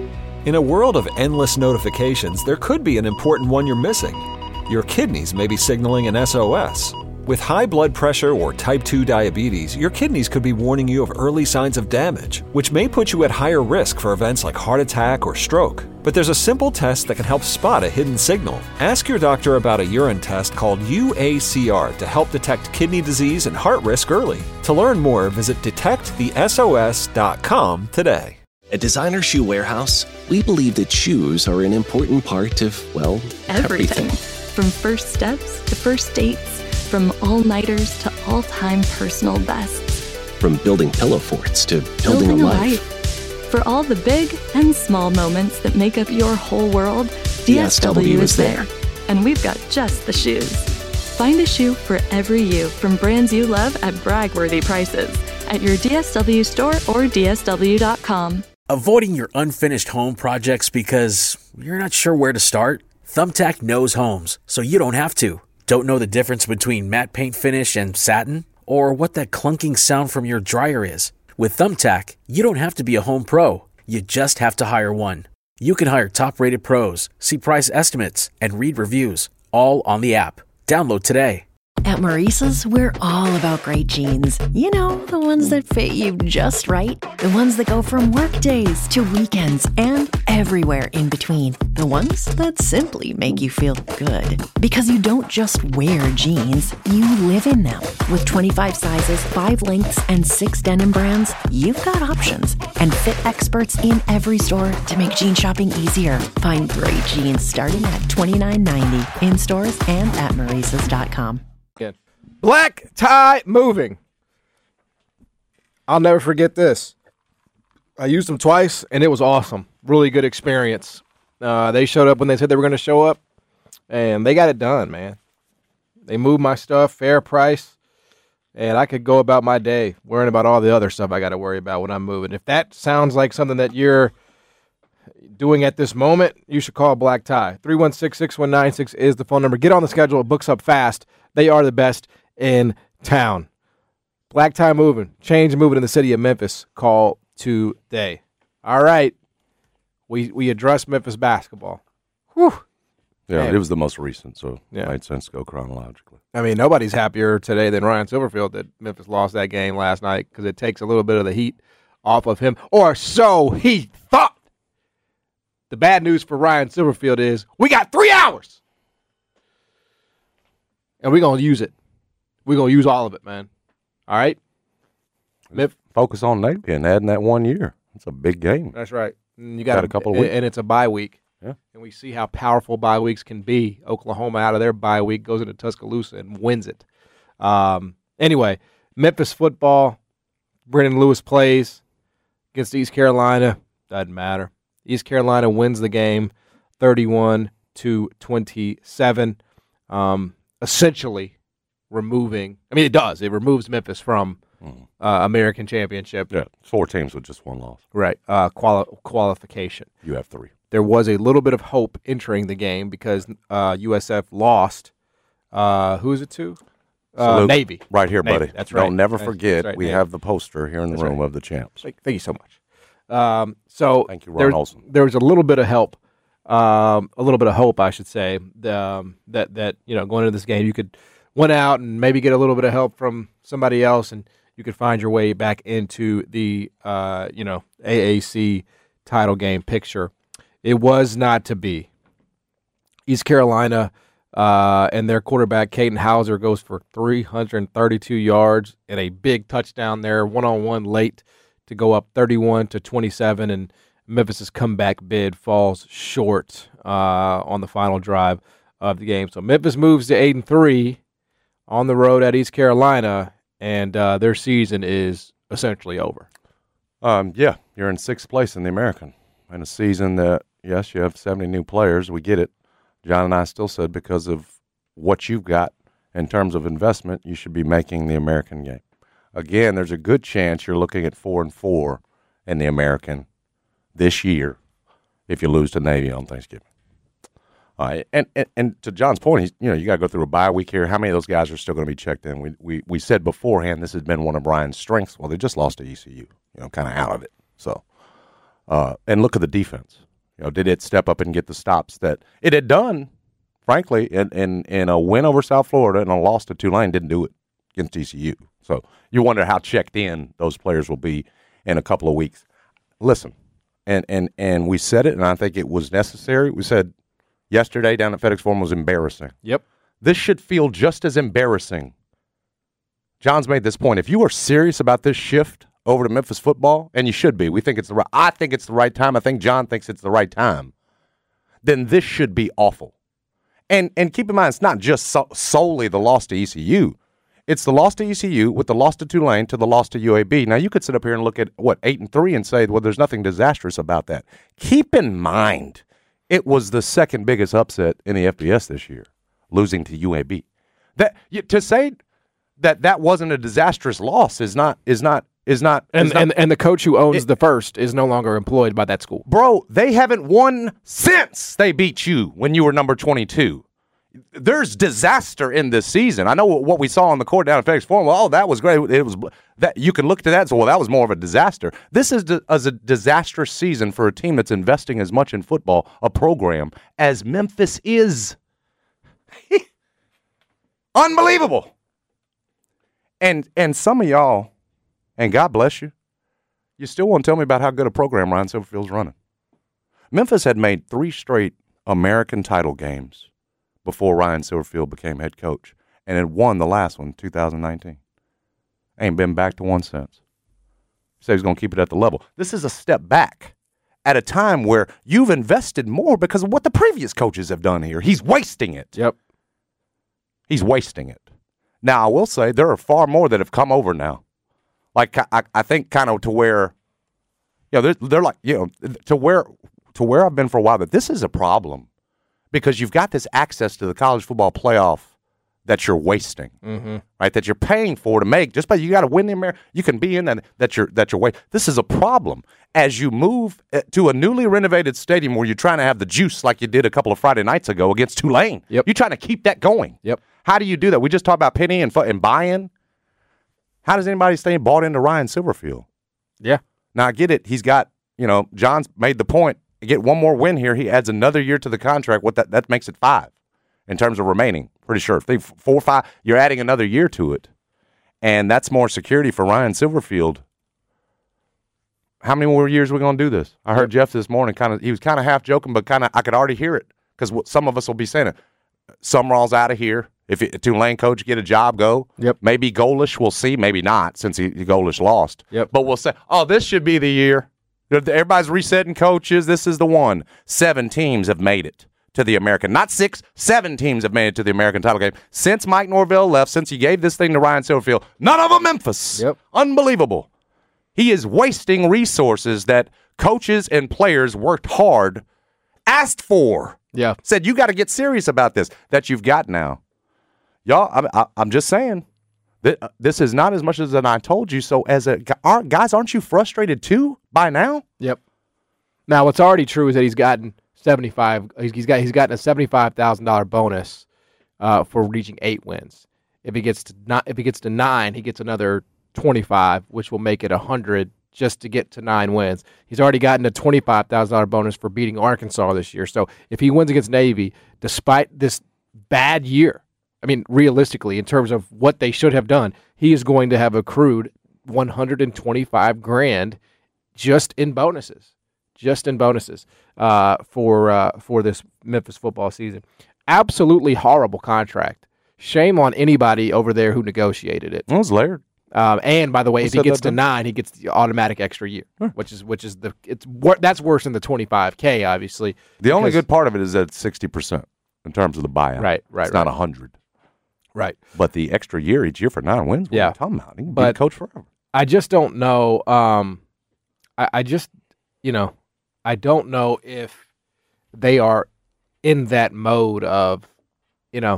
In a world of endless notifications, there could be an important one you're missing. Your kidneys may be signaling an S O S. With high blood pressure or type two diabetes, your kidneys could be warning you of early signs of damage, which may put you at higher risk for events like heart attack or stroke. But there's a simple test that can help spot a hidden signal. Ask your doctor about a urine test called U A C R to help detect kidney disease and heart risk early. To learn more, visit detect the S O S dot com today. At Designer Shoe Warehouse, we believe that shoes are an important part of, well, everything. everything. From first steps to first dates. From all-nighters to all-time personal bests. From building pillow forts to building, building a, a life. life. For all the big and small moments that make up your whole world, D S W is there. And we've got just the shoes. Find a shoe for every you from brands you love at brag-worthy prices at your D S W store or D S W dot com. Avoiding your unfinished home projects because you're not sure where to start? Thumbtack knows homes, so you don't have to. Don't know the difference between matte paint finish and satin? Or what that clunking sound from your dryer is? With Thumbtack, you don't have to be a home pro. You just have to hire one. You can hire top-rated pros, see price estimates, and read reviews, all on the app. Download today. At Maurice's, we're all about great jeans. You know, the ones that fit you just right. The ones that go from work days to weekends and everywhere in between. The ones that simply make you feel good. Because you don't just wear jeans, you live in them. With twenty-five sizes, five lengths, and six denim brands, you've got options. And fit experts in every store to make jean shopping easier. Find great jeans starting at twenty-nine ninety in stores and at Maurices dot com. Black Tie Moving. I'll never forget this. I used them twice, and it was awesome. Really good experience. Uh, they showed up when they said they were going to show up, and they got it done, man. They moved my stuff, fair price, and I could go about my day worrying about all the other stuff I got to worry about when I'm moving. If that sounds like something that you're doing at this moment, you should call Black Tie. three one six, six one nine six is the phone number. Get on the schedule. It books up fast. They are the best in town. Black Tie Moving. Change moving in the city of Memphis. Call today. All right. We we address Memphis basketball. Whew. Yeah, Man. It was the most recent, so Yeah. it made sense to go chronologically. I mean, nobody's happier today than Ryan Silverfield that Memphis lost that game last night because it takes a little bit of the heat off of him, or so he thought. The bad news for Ryan Silverfield is we got three hours. And we're going to use it. We're going to use all of it, man. All right? Mif- Focus on Navy and adding that one year. It's a big game. That's right. And you Got got a couple of and, weeks. and it's a bye week. Yeah. And we see how powerful bye weeks can be. Oklahoma out of their bye week goes into Tuscaloosa and wins it. Um, anyway, Memphis football. Brendan Lewis plays against East Carolina. Doesn't matter. East Carolina wins the game thirty-one to twenty-seven. Um, essentially removing, I mean, it does. It removes Memphis from Mm. uh, American Championship. Yeah, four teams with just one loss. Right. Uh, quali- qualification. You have three. There was a little bit of hope entering the game because uh, U S F lost. Uh, who is it to? Uh, Salute. Navy. Right here, Navy. buddy. That's right. Don't never That's- forget, that's right, we Navy. have the poster here in the That's room right. of the champs. Thank, thank you so much. Um, so Thank you, Ron there, Olson. there was a little bit of help, um, a little bit of hope, I should say, the, um, that that you know going into this game you could went out and maybe get a little bit of help from somebody else, and you could find your way back into the uh, you know A A C title game picture. It was not to be. East Carolina uh, and their quarterback Caden Hauser goes for three hundred thirty-two yards and a big touchdown there, one on one late to go up thirty-one to twenty-seven, and Memphis's comeback bid falls short uh, on the final drive of the game. So Memphis moves to eight and three on the road at East Carolina, and uh, their season is essentially over. Um, yeah, you're in sixth place in the American. In a season that, yes, you have seventy new players. We get it. John and I still said because of what you've got in terms of investment, you should be making the American game. Again, there's a good chance you're looking at four and four in the American this year if you lose to Navy on Thanksgiving. All right, and, and and to John's point, he's, you know, you got to go through a bye week here. How many of those guys are still going to be checked in? We we we said beforehand this has been one of Ryan's strengths. Well, they just lost to E C U, you know, kind of out of it. So, uh, and look at the defense. You know, did it step up and get the stops that it had done? Frankly, in in, in a win over South Florida and a loss to Tulane, didn't do it against T C U. So you wonder how checked in those players will be in a couple of weeks. Listen, and and and we said it, and I think it was necessary. We said yesterday down at FedEx Forum was embarrassing. Yep. This should feel just as embarrassing. John's made this point. If you are serious about this shift over to Memphis football, and you should be, we think it's the right. I think it's the right time. I think John thinks it's the right time. Then this should be awful. And and keep in mind, it's not just so, solely the loss to E C U. It's the loss to E C U with the loss to Tulane to the loss to U A B. Now you could sit up here and look at what eight and three and say, well, there's nothing disastrous about that. Keep in mind, it was the second biggest upset in the F B S this year, losing to U A B. That to say that that wasn't a disastrous loss is not is not. Is not, and, is not, and and the coach who owns it, the first is no longer employed by that school. Bro, they haven't won since they beat you when you were number twenty-two. There's disaster in this season. I know what we saw on the court down at FedEx Forum. Well, oh, that was great. It was that you can look to that and say, well, that was more of a disaster. This is di- as a disastrous season for a team that's investing as much in football, a program, as Memphis is. Unbelievable. And and some of y'all, and God bless you, you still want to tell me about how good a program Ryan Silverfield's running. Memphis had made three straight American title games before Ryan Silverfield became head coach, and had won the last one in two thousand nineteen. Ain't been back to one since. He said he's going to keep it at the level. This is a step back at a time where you've invested more because of what the previous coaches have done here. He's wasting it. Yep. He's wasting it. Now, I will say there are far more that have come over now. Like, I, I think kind of to where, you know, they're, they're like, you know, to where, to where I've been for a while, that this is a problem because you've got this access to the college football playoff that you're wasting, mm-hmm. right? That you're paying for to make just by you got to win the America. You can be in that that you're that you're wasting. This is a problem as you move to a newly renovated stadium where you're trying to have the juice like you did a couple of Friday nights ago against Tulane. Yep. You're trying to keep that going. Yep. How do you do that? We just talked about penny and and buy-in. How does anybody stay bought into Ryan Silverfield? Yeah. Now, I get it. He's got, you know, John's made the point. Get one more win here. He adds another year to the contract. What that, that makes it five in terms of remaining. Pretty sure. If they four or five, you're adding another year to it. And that's more security for Ryan Silverfield. How many more years are we going to do this? I heard Jeff this morning kind of, he was kind of half joking, but kind of, I could already hear it because some of us will be saying it. Summerall's out of here. If it, Tulane coach get a job, go. Yep. Maybe Golish, we'll see. Maybe not, since he, Golish lost. Yep. But we'll say, oh, this should be the year. Everybody's resetting coaches. This is the one. Seven teams have made it to the American. Not six. Seven teams have made it to the American title game. Since Mike Norvell left, since he gave this thing to Ryan Silverfield, none of them Memphis. Yep. Unbelievable. He is wasting resources that coaches and players worked hard, asked for. Yeah. Said, you got to get serious about this that you've got now. Y'all, I'm, I, I'm just saying, that this is not as much as I told you. So, as a aren't, guys, aren't you frustrated too by now? Yep. Now, what's already true is that he's gotten seventy-five. He's, he's got he's gotten a seventy-five thousand dollar bonus uh, for reaching eight wins. If he gets to not, if he gets to nine, he gets another twenty-five, which will make it a hundred just to get to nine wins. He's already gotten a twenty-five thousand dollar bonus for beating Arkansas this year. So, if he wins against Navy, despite this bad year. I mean, realistically, in terms of what they should have done, he is going to have accrued one hundred twenty-five grand just in bonuses, just in bonuses uh, for uh, for this Memphis football season. Absolutely horrible contract. Shame on anybody over there who negotiated it. It was Laird. Um, and by the way, Who if he said gets that to then? nine, he gets the automatic extra year, which is which is the it's wor- that's worse than the twenty-five K, obviously. The only because- good part of it is that it's sixty percent in terms of the buyout. Right, right, It's not right. one hundred. Right. But the extra year each year for nine wins, what Yeah. are you talking about? He can be But- the coach forever. I just don't know. Um, I, I just, you know, I don't know if they are in that mode of, you know,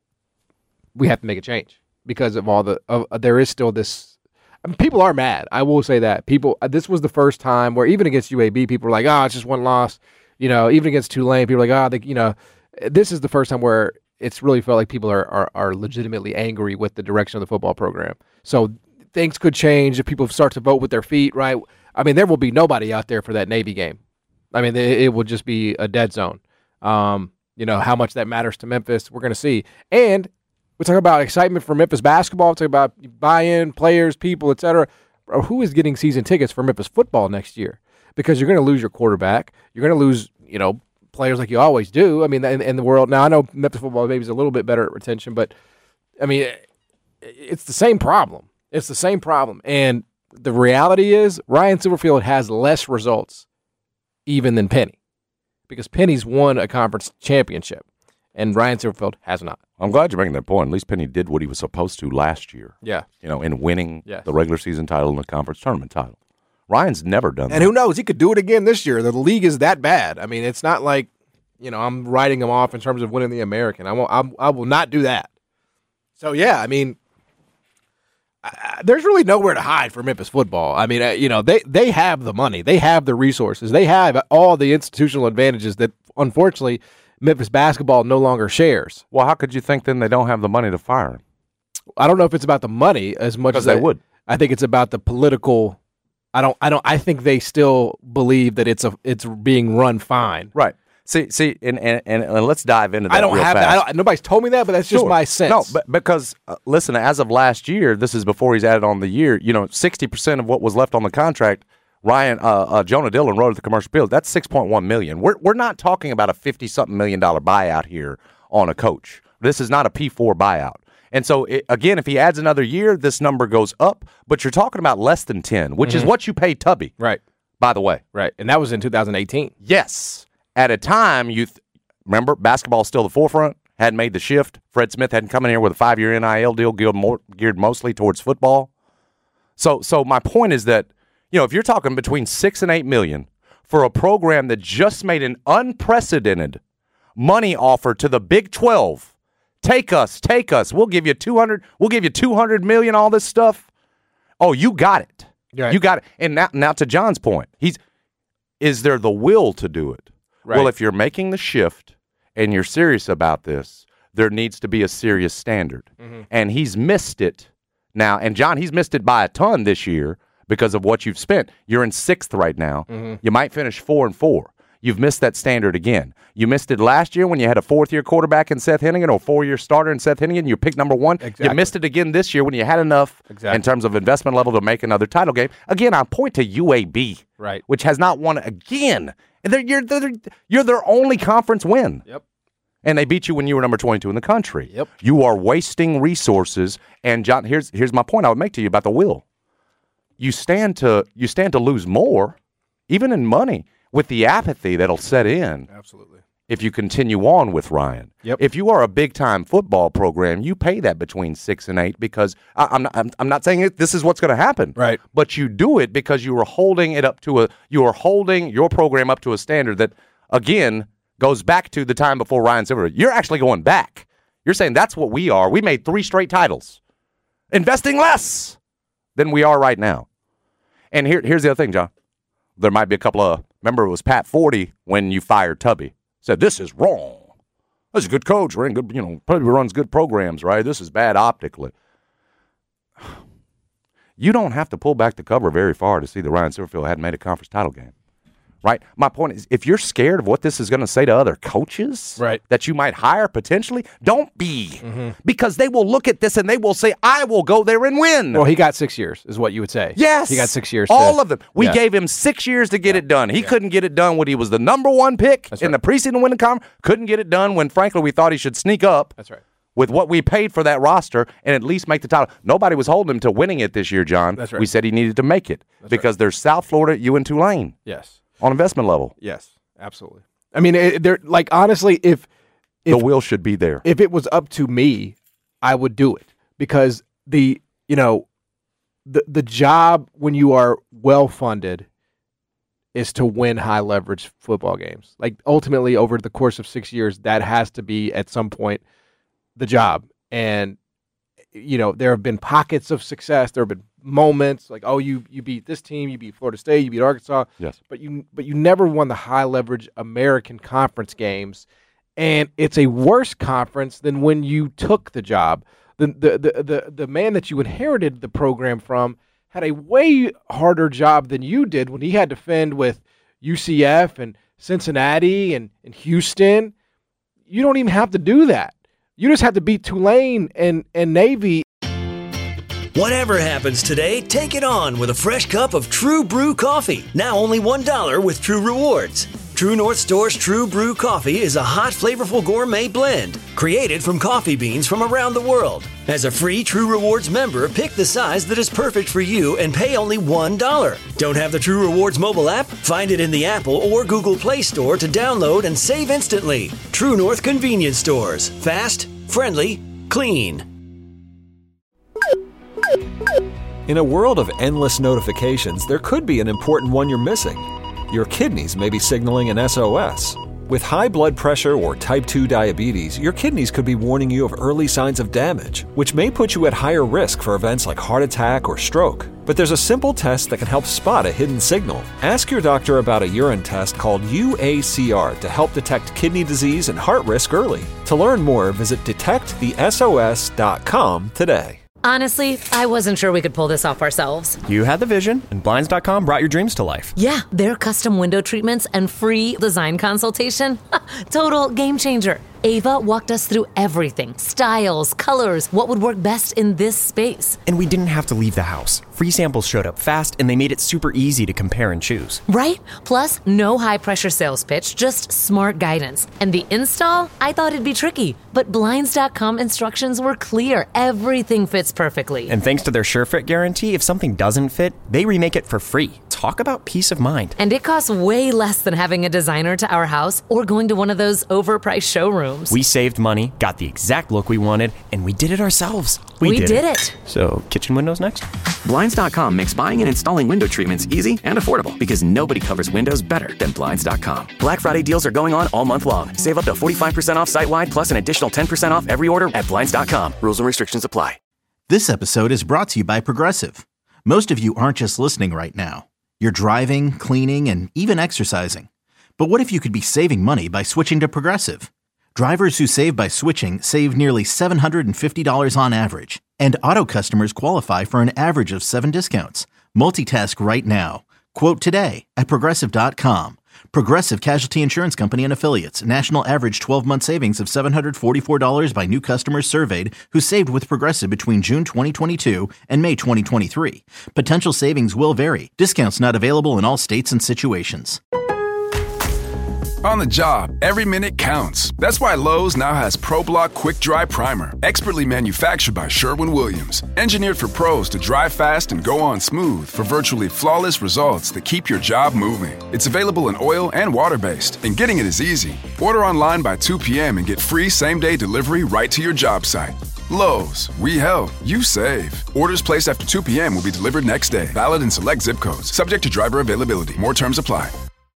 we have to make a change because of all the. Of, there is still this. I mean, people are mad. I will say that people. This was the first time where even against U A B, people were like, "Oh, it's just one loss." You know, even against Tulane, people were like, "Oh, they, you know." This is the first time where it's really felt like people are, are are legitimately angry with the direction of the football program. So things could change if people start to vote with their feet, right? I mean, there will be nobody out there for that Navy game. I mean, it, it will just be a dead zone. Um, you know, how much that matters to Memphis, we're going to see. And we talk about excitement for Memphis basketball. We talk about buy-in, players, people, et cetera. Who is getting season tickets for Memphis football next year? Because you're going to lose your quarterback. You're going to lose, you know, players like you always do. I mean, in, in the world. Now, I know Memphis football maybe is a little bit better at retention, but, I mean, it's the same problem. It's the same problem. And the reality is Ryan Silverfield has less results even than Penny, because Penny's won a conference championship, and Ryan Silverfield has not. I'm glad you're making that point. At least Penny did what he was supposed to last year. Yeah. You know, in winning yes. the regular season title and the conference tournament title. Ryan's never done that. And who knows? He could do it again this year. The league is that bad. I mean, it's not like, you know, I'm writing him off in terms of winning the American. I won't. I'm, I will not do that. So, yeah, I mean, I, there's really nowhere to hide for Memphis football. I mean, uh, you know, they, they have the money. They have the resources. They have all the institutional advantages that, unfortunately, Memphis basketball no longer shares. Well, how could you think then they don't have the money to fire him? I don't know if it's about the money as much as they I, would. I think it's about the political. I don't. I don't. I think they still believe that it's a. It's being run fine. Right. See. See. And and, and, and let's dive into that. I don't real have. fast. That. I don't, nobody's told me that, but that's just Sure. my sense. No, but because uh, listen, as of last year, this is before he's added on the year. You know, sixty percent of what was left on the contract. Ryan, uh, uh, Jonah Dillon wrote at the commercial appeal. That's six point one million. We're we're not talking about a fifty something million dollar buyout here on a coach. This is not a P four buyout. And so it, again, if he adds another year, this number goes up. But you're talking about less than ten, which Mm-hmm. is what you paid Tubby. Right. By the way. Right. And that was in two thousand eighteen. Yes. At a time you th- remember basketball's still the forefront. Hadn't made the shift. Fred Smith hadn't come in here with a five year N I L deal geared, more, geared mostly towards football. So so my point is that, you know, if you're talking between six and eight million for a program that just made an unprecedented money offer to the Big twelve, take us, take us. We'll give you two hundred. We'll give you two hundred million. All this stuff. Oh, you got it. Right. You got it. And now, now to John's point, he's is there the will to do it? Right. Well, if you're making the shift and you're serious about this, there needs to be a serious standard. Mm-hmm. And he's missed it now. And John, he's missed it by a ton this year because of what you've spent. You're in sixth right now. Mm-hmm. You might finish four and four. You've missed that standard again. You missed it last year when you had a fourth-year quarterback in Seth Hennigan or four-year starter in Seth Hennigan. You picked number one. Exactly. You missed it again this year when you had enough Exactly. in terms of investment level to make another title game. Again, I point to U A B, Right. which has not won again. And they're, you're, they're, you're their only conference win. Yep. And they beat you when you were number twenty-two in the country. Yep. You are wasting resources. And John, here's here's my point I would make to you about the will. You stand to you stand to lose more, even in money, with the apathy that'll set in. Absolutely. If you continue on with Ryan. Yep. If you are a big-time football program, you pay that between six and eight because I, I'm, not, I'm I'm not saying it, this is what's going to happen. Right. But you do it because you are holding it up to a you are holding your program up to a standard that, again, goes back to the time before Ryan Silver. You're actually going back. You're saying that's what we are. We made three straight titles, investing less than we are right now. And here, here's the other thing, John. There might be a couple of, remember it was Pat Forty when you fired Tubby. Said, this is wrong. This is a good coach. We're in good, you know, probably runs good programs, right? This is bad optically. You don't have to pull back the cover very far to see that Ryan Silverfield hadn't made a conference title game. Right? My point is, if you're scared of what this is going to say to other coaches right. that you might hire potentially, don't be. Mm-hmm. Because they will look at this and they will say, I will go there and win. Well, he got six years, is what you would say. Yes. He got six years. All to, of them. We yeah. gave him six years to get yeah. it done. He yeah. couldn't get it done when he was the number one pick That's in right. the preseason winning conference. Couldn't get it done when, frankly, we thought he should sneak up. That's right. With what we paid for that roster and at least make the title. Nobody was holding him to winning it this year, John. That's right. We said he needed to make it That's because right. there's South Florida, you and Tulane. Yes. On investment level. Yes. Absolutely. I mean, it, they're like honestly, if, if the will should be there. If it was up to me, I would do it because the you know the the job when you are well funded is to win high leverage football games. Like ultimately, over the course of six years, that has to be at some point the job. And you know, there have been pockets of success. There have been moments like, oh, you you beat this team, you beat Florida State, you beat Arkansas. Yes. But you but you never won the high leverage American Conference games. And it's a worse conference than when you took the job. The the the the, the man that you inherited the program from had a way harder job than you did when he had to fend with U C F and Cincinnati and, and Houston. You don't even have to do that. You just have to beat Tulane and, and Navy. Whatever happens today, take it on with a fresh cup of True Brew coffee. Now only one dollar with True Rewards. True North Store's True Brew coffee is a hot, flavorful gourmet blend created from coffee beans from around the world. As a free True Rewards member, pick the size that is perfect for you and pay only one dollar. Don't have the True Rewards mobile app? Find it in the Apple or Google Play Store to download and save instantly. True North Convenience Stores. Fast, friendly, clean. In a world of endless notifications, there could be an important one you're missing. Your kidneys may be signaling an S O S. With high blood pressure or type two diabetes, your kidneys could be warning you of early signs of damage, which may put you at higher risk for events like heart attack or stroke. But there's a simple test that can help spot a hidden signal. Ask your doctor about a urine test called U A C R to help detect kidney disease and heart risk early. To learn more, visit detect the S O S dot com today. Honestly, I wasn't sure we could pull this off ourselves. You had the vision, and Blinds dot com brought your dreams to life. Yeah, their custom window treatments and free design consultation. Total game changer. Ava walked us through everything. Styles, colors, what would work best in this space. And we didn't have to leave the house. Free samples showed up fast, and they made it super easy to compare and choose. Right? Plus, no high-pressure sales pitch, just smart guidance. And the install? I thought it'd be tricky, but Blinds dot com instructions were clear. Everything fits perfectly. And thanks to their SureFit guarantee, if something doesn't fit, they remake it for free. Talk about peace of mind. And it costs way less than having a designer to our house or going to one of those overpriced showrooms. We saved money, got the exact look we wanted, and we did it ourselves. We, we did, did it. it. So, kitchen windows next? Blinds dot com makes buying and installing window treatments easy and affordable because nobody covers windows better than Blinds dot com. Black Friday deals are going on all month long. Save up to forty-five percent off site-wide plus an additional ten percent off every order at Blinds dot com. Rules and restrictions apply. This episode is brought to you by Progressive. Most of you aren't just listening right now. You're driving, cleaning, and even exercising. But what if you could be saving money by switching to Progressive? Drivers who save by switching save nearly seven hundred fifty dollars on average. And auto customers qualify for an average of seven discounts. Multitask right now. Quote today at Progressive dot com. Progressive Casualty Insurance Company and Affiliates. National average twelve-month savings of seven hundred forty-four dollars by new customers surveyed who saved with Progressive between June twenty twenty-two and May twenty twenty-three. Potential savings will vary. Discounts not available in all states and situations. On the job, every minute counts. That's why Lowe's now has ProBlock Quick Dry Primer, expertly manufactured by Sherwin-Williams. Engineered for pros to dry fast and go on smooth for virtually flawless results that keep your job moving. It's available in oil and water-based, and getting it is easy. Order online by two p.m. and get free same-day delivery right to your job site. Lowe's, we help, you save. Orders placed after two p.m. will be delivered next day. Valid in select zip codes. Subject to driver availability. More terms apply.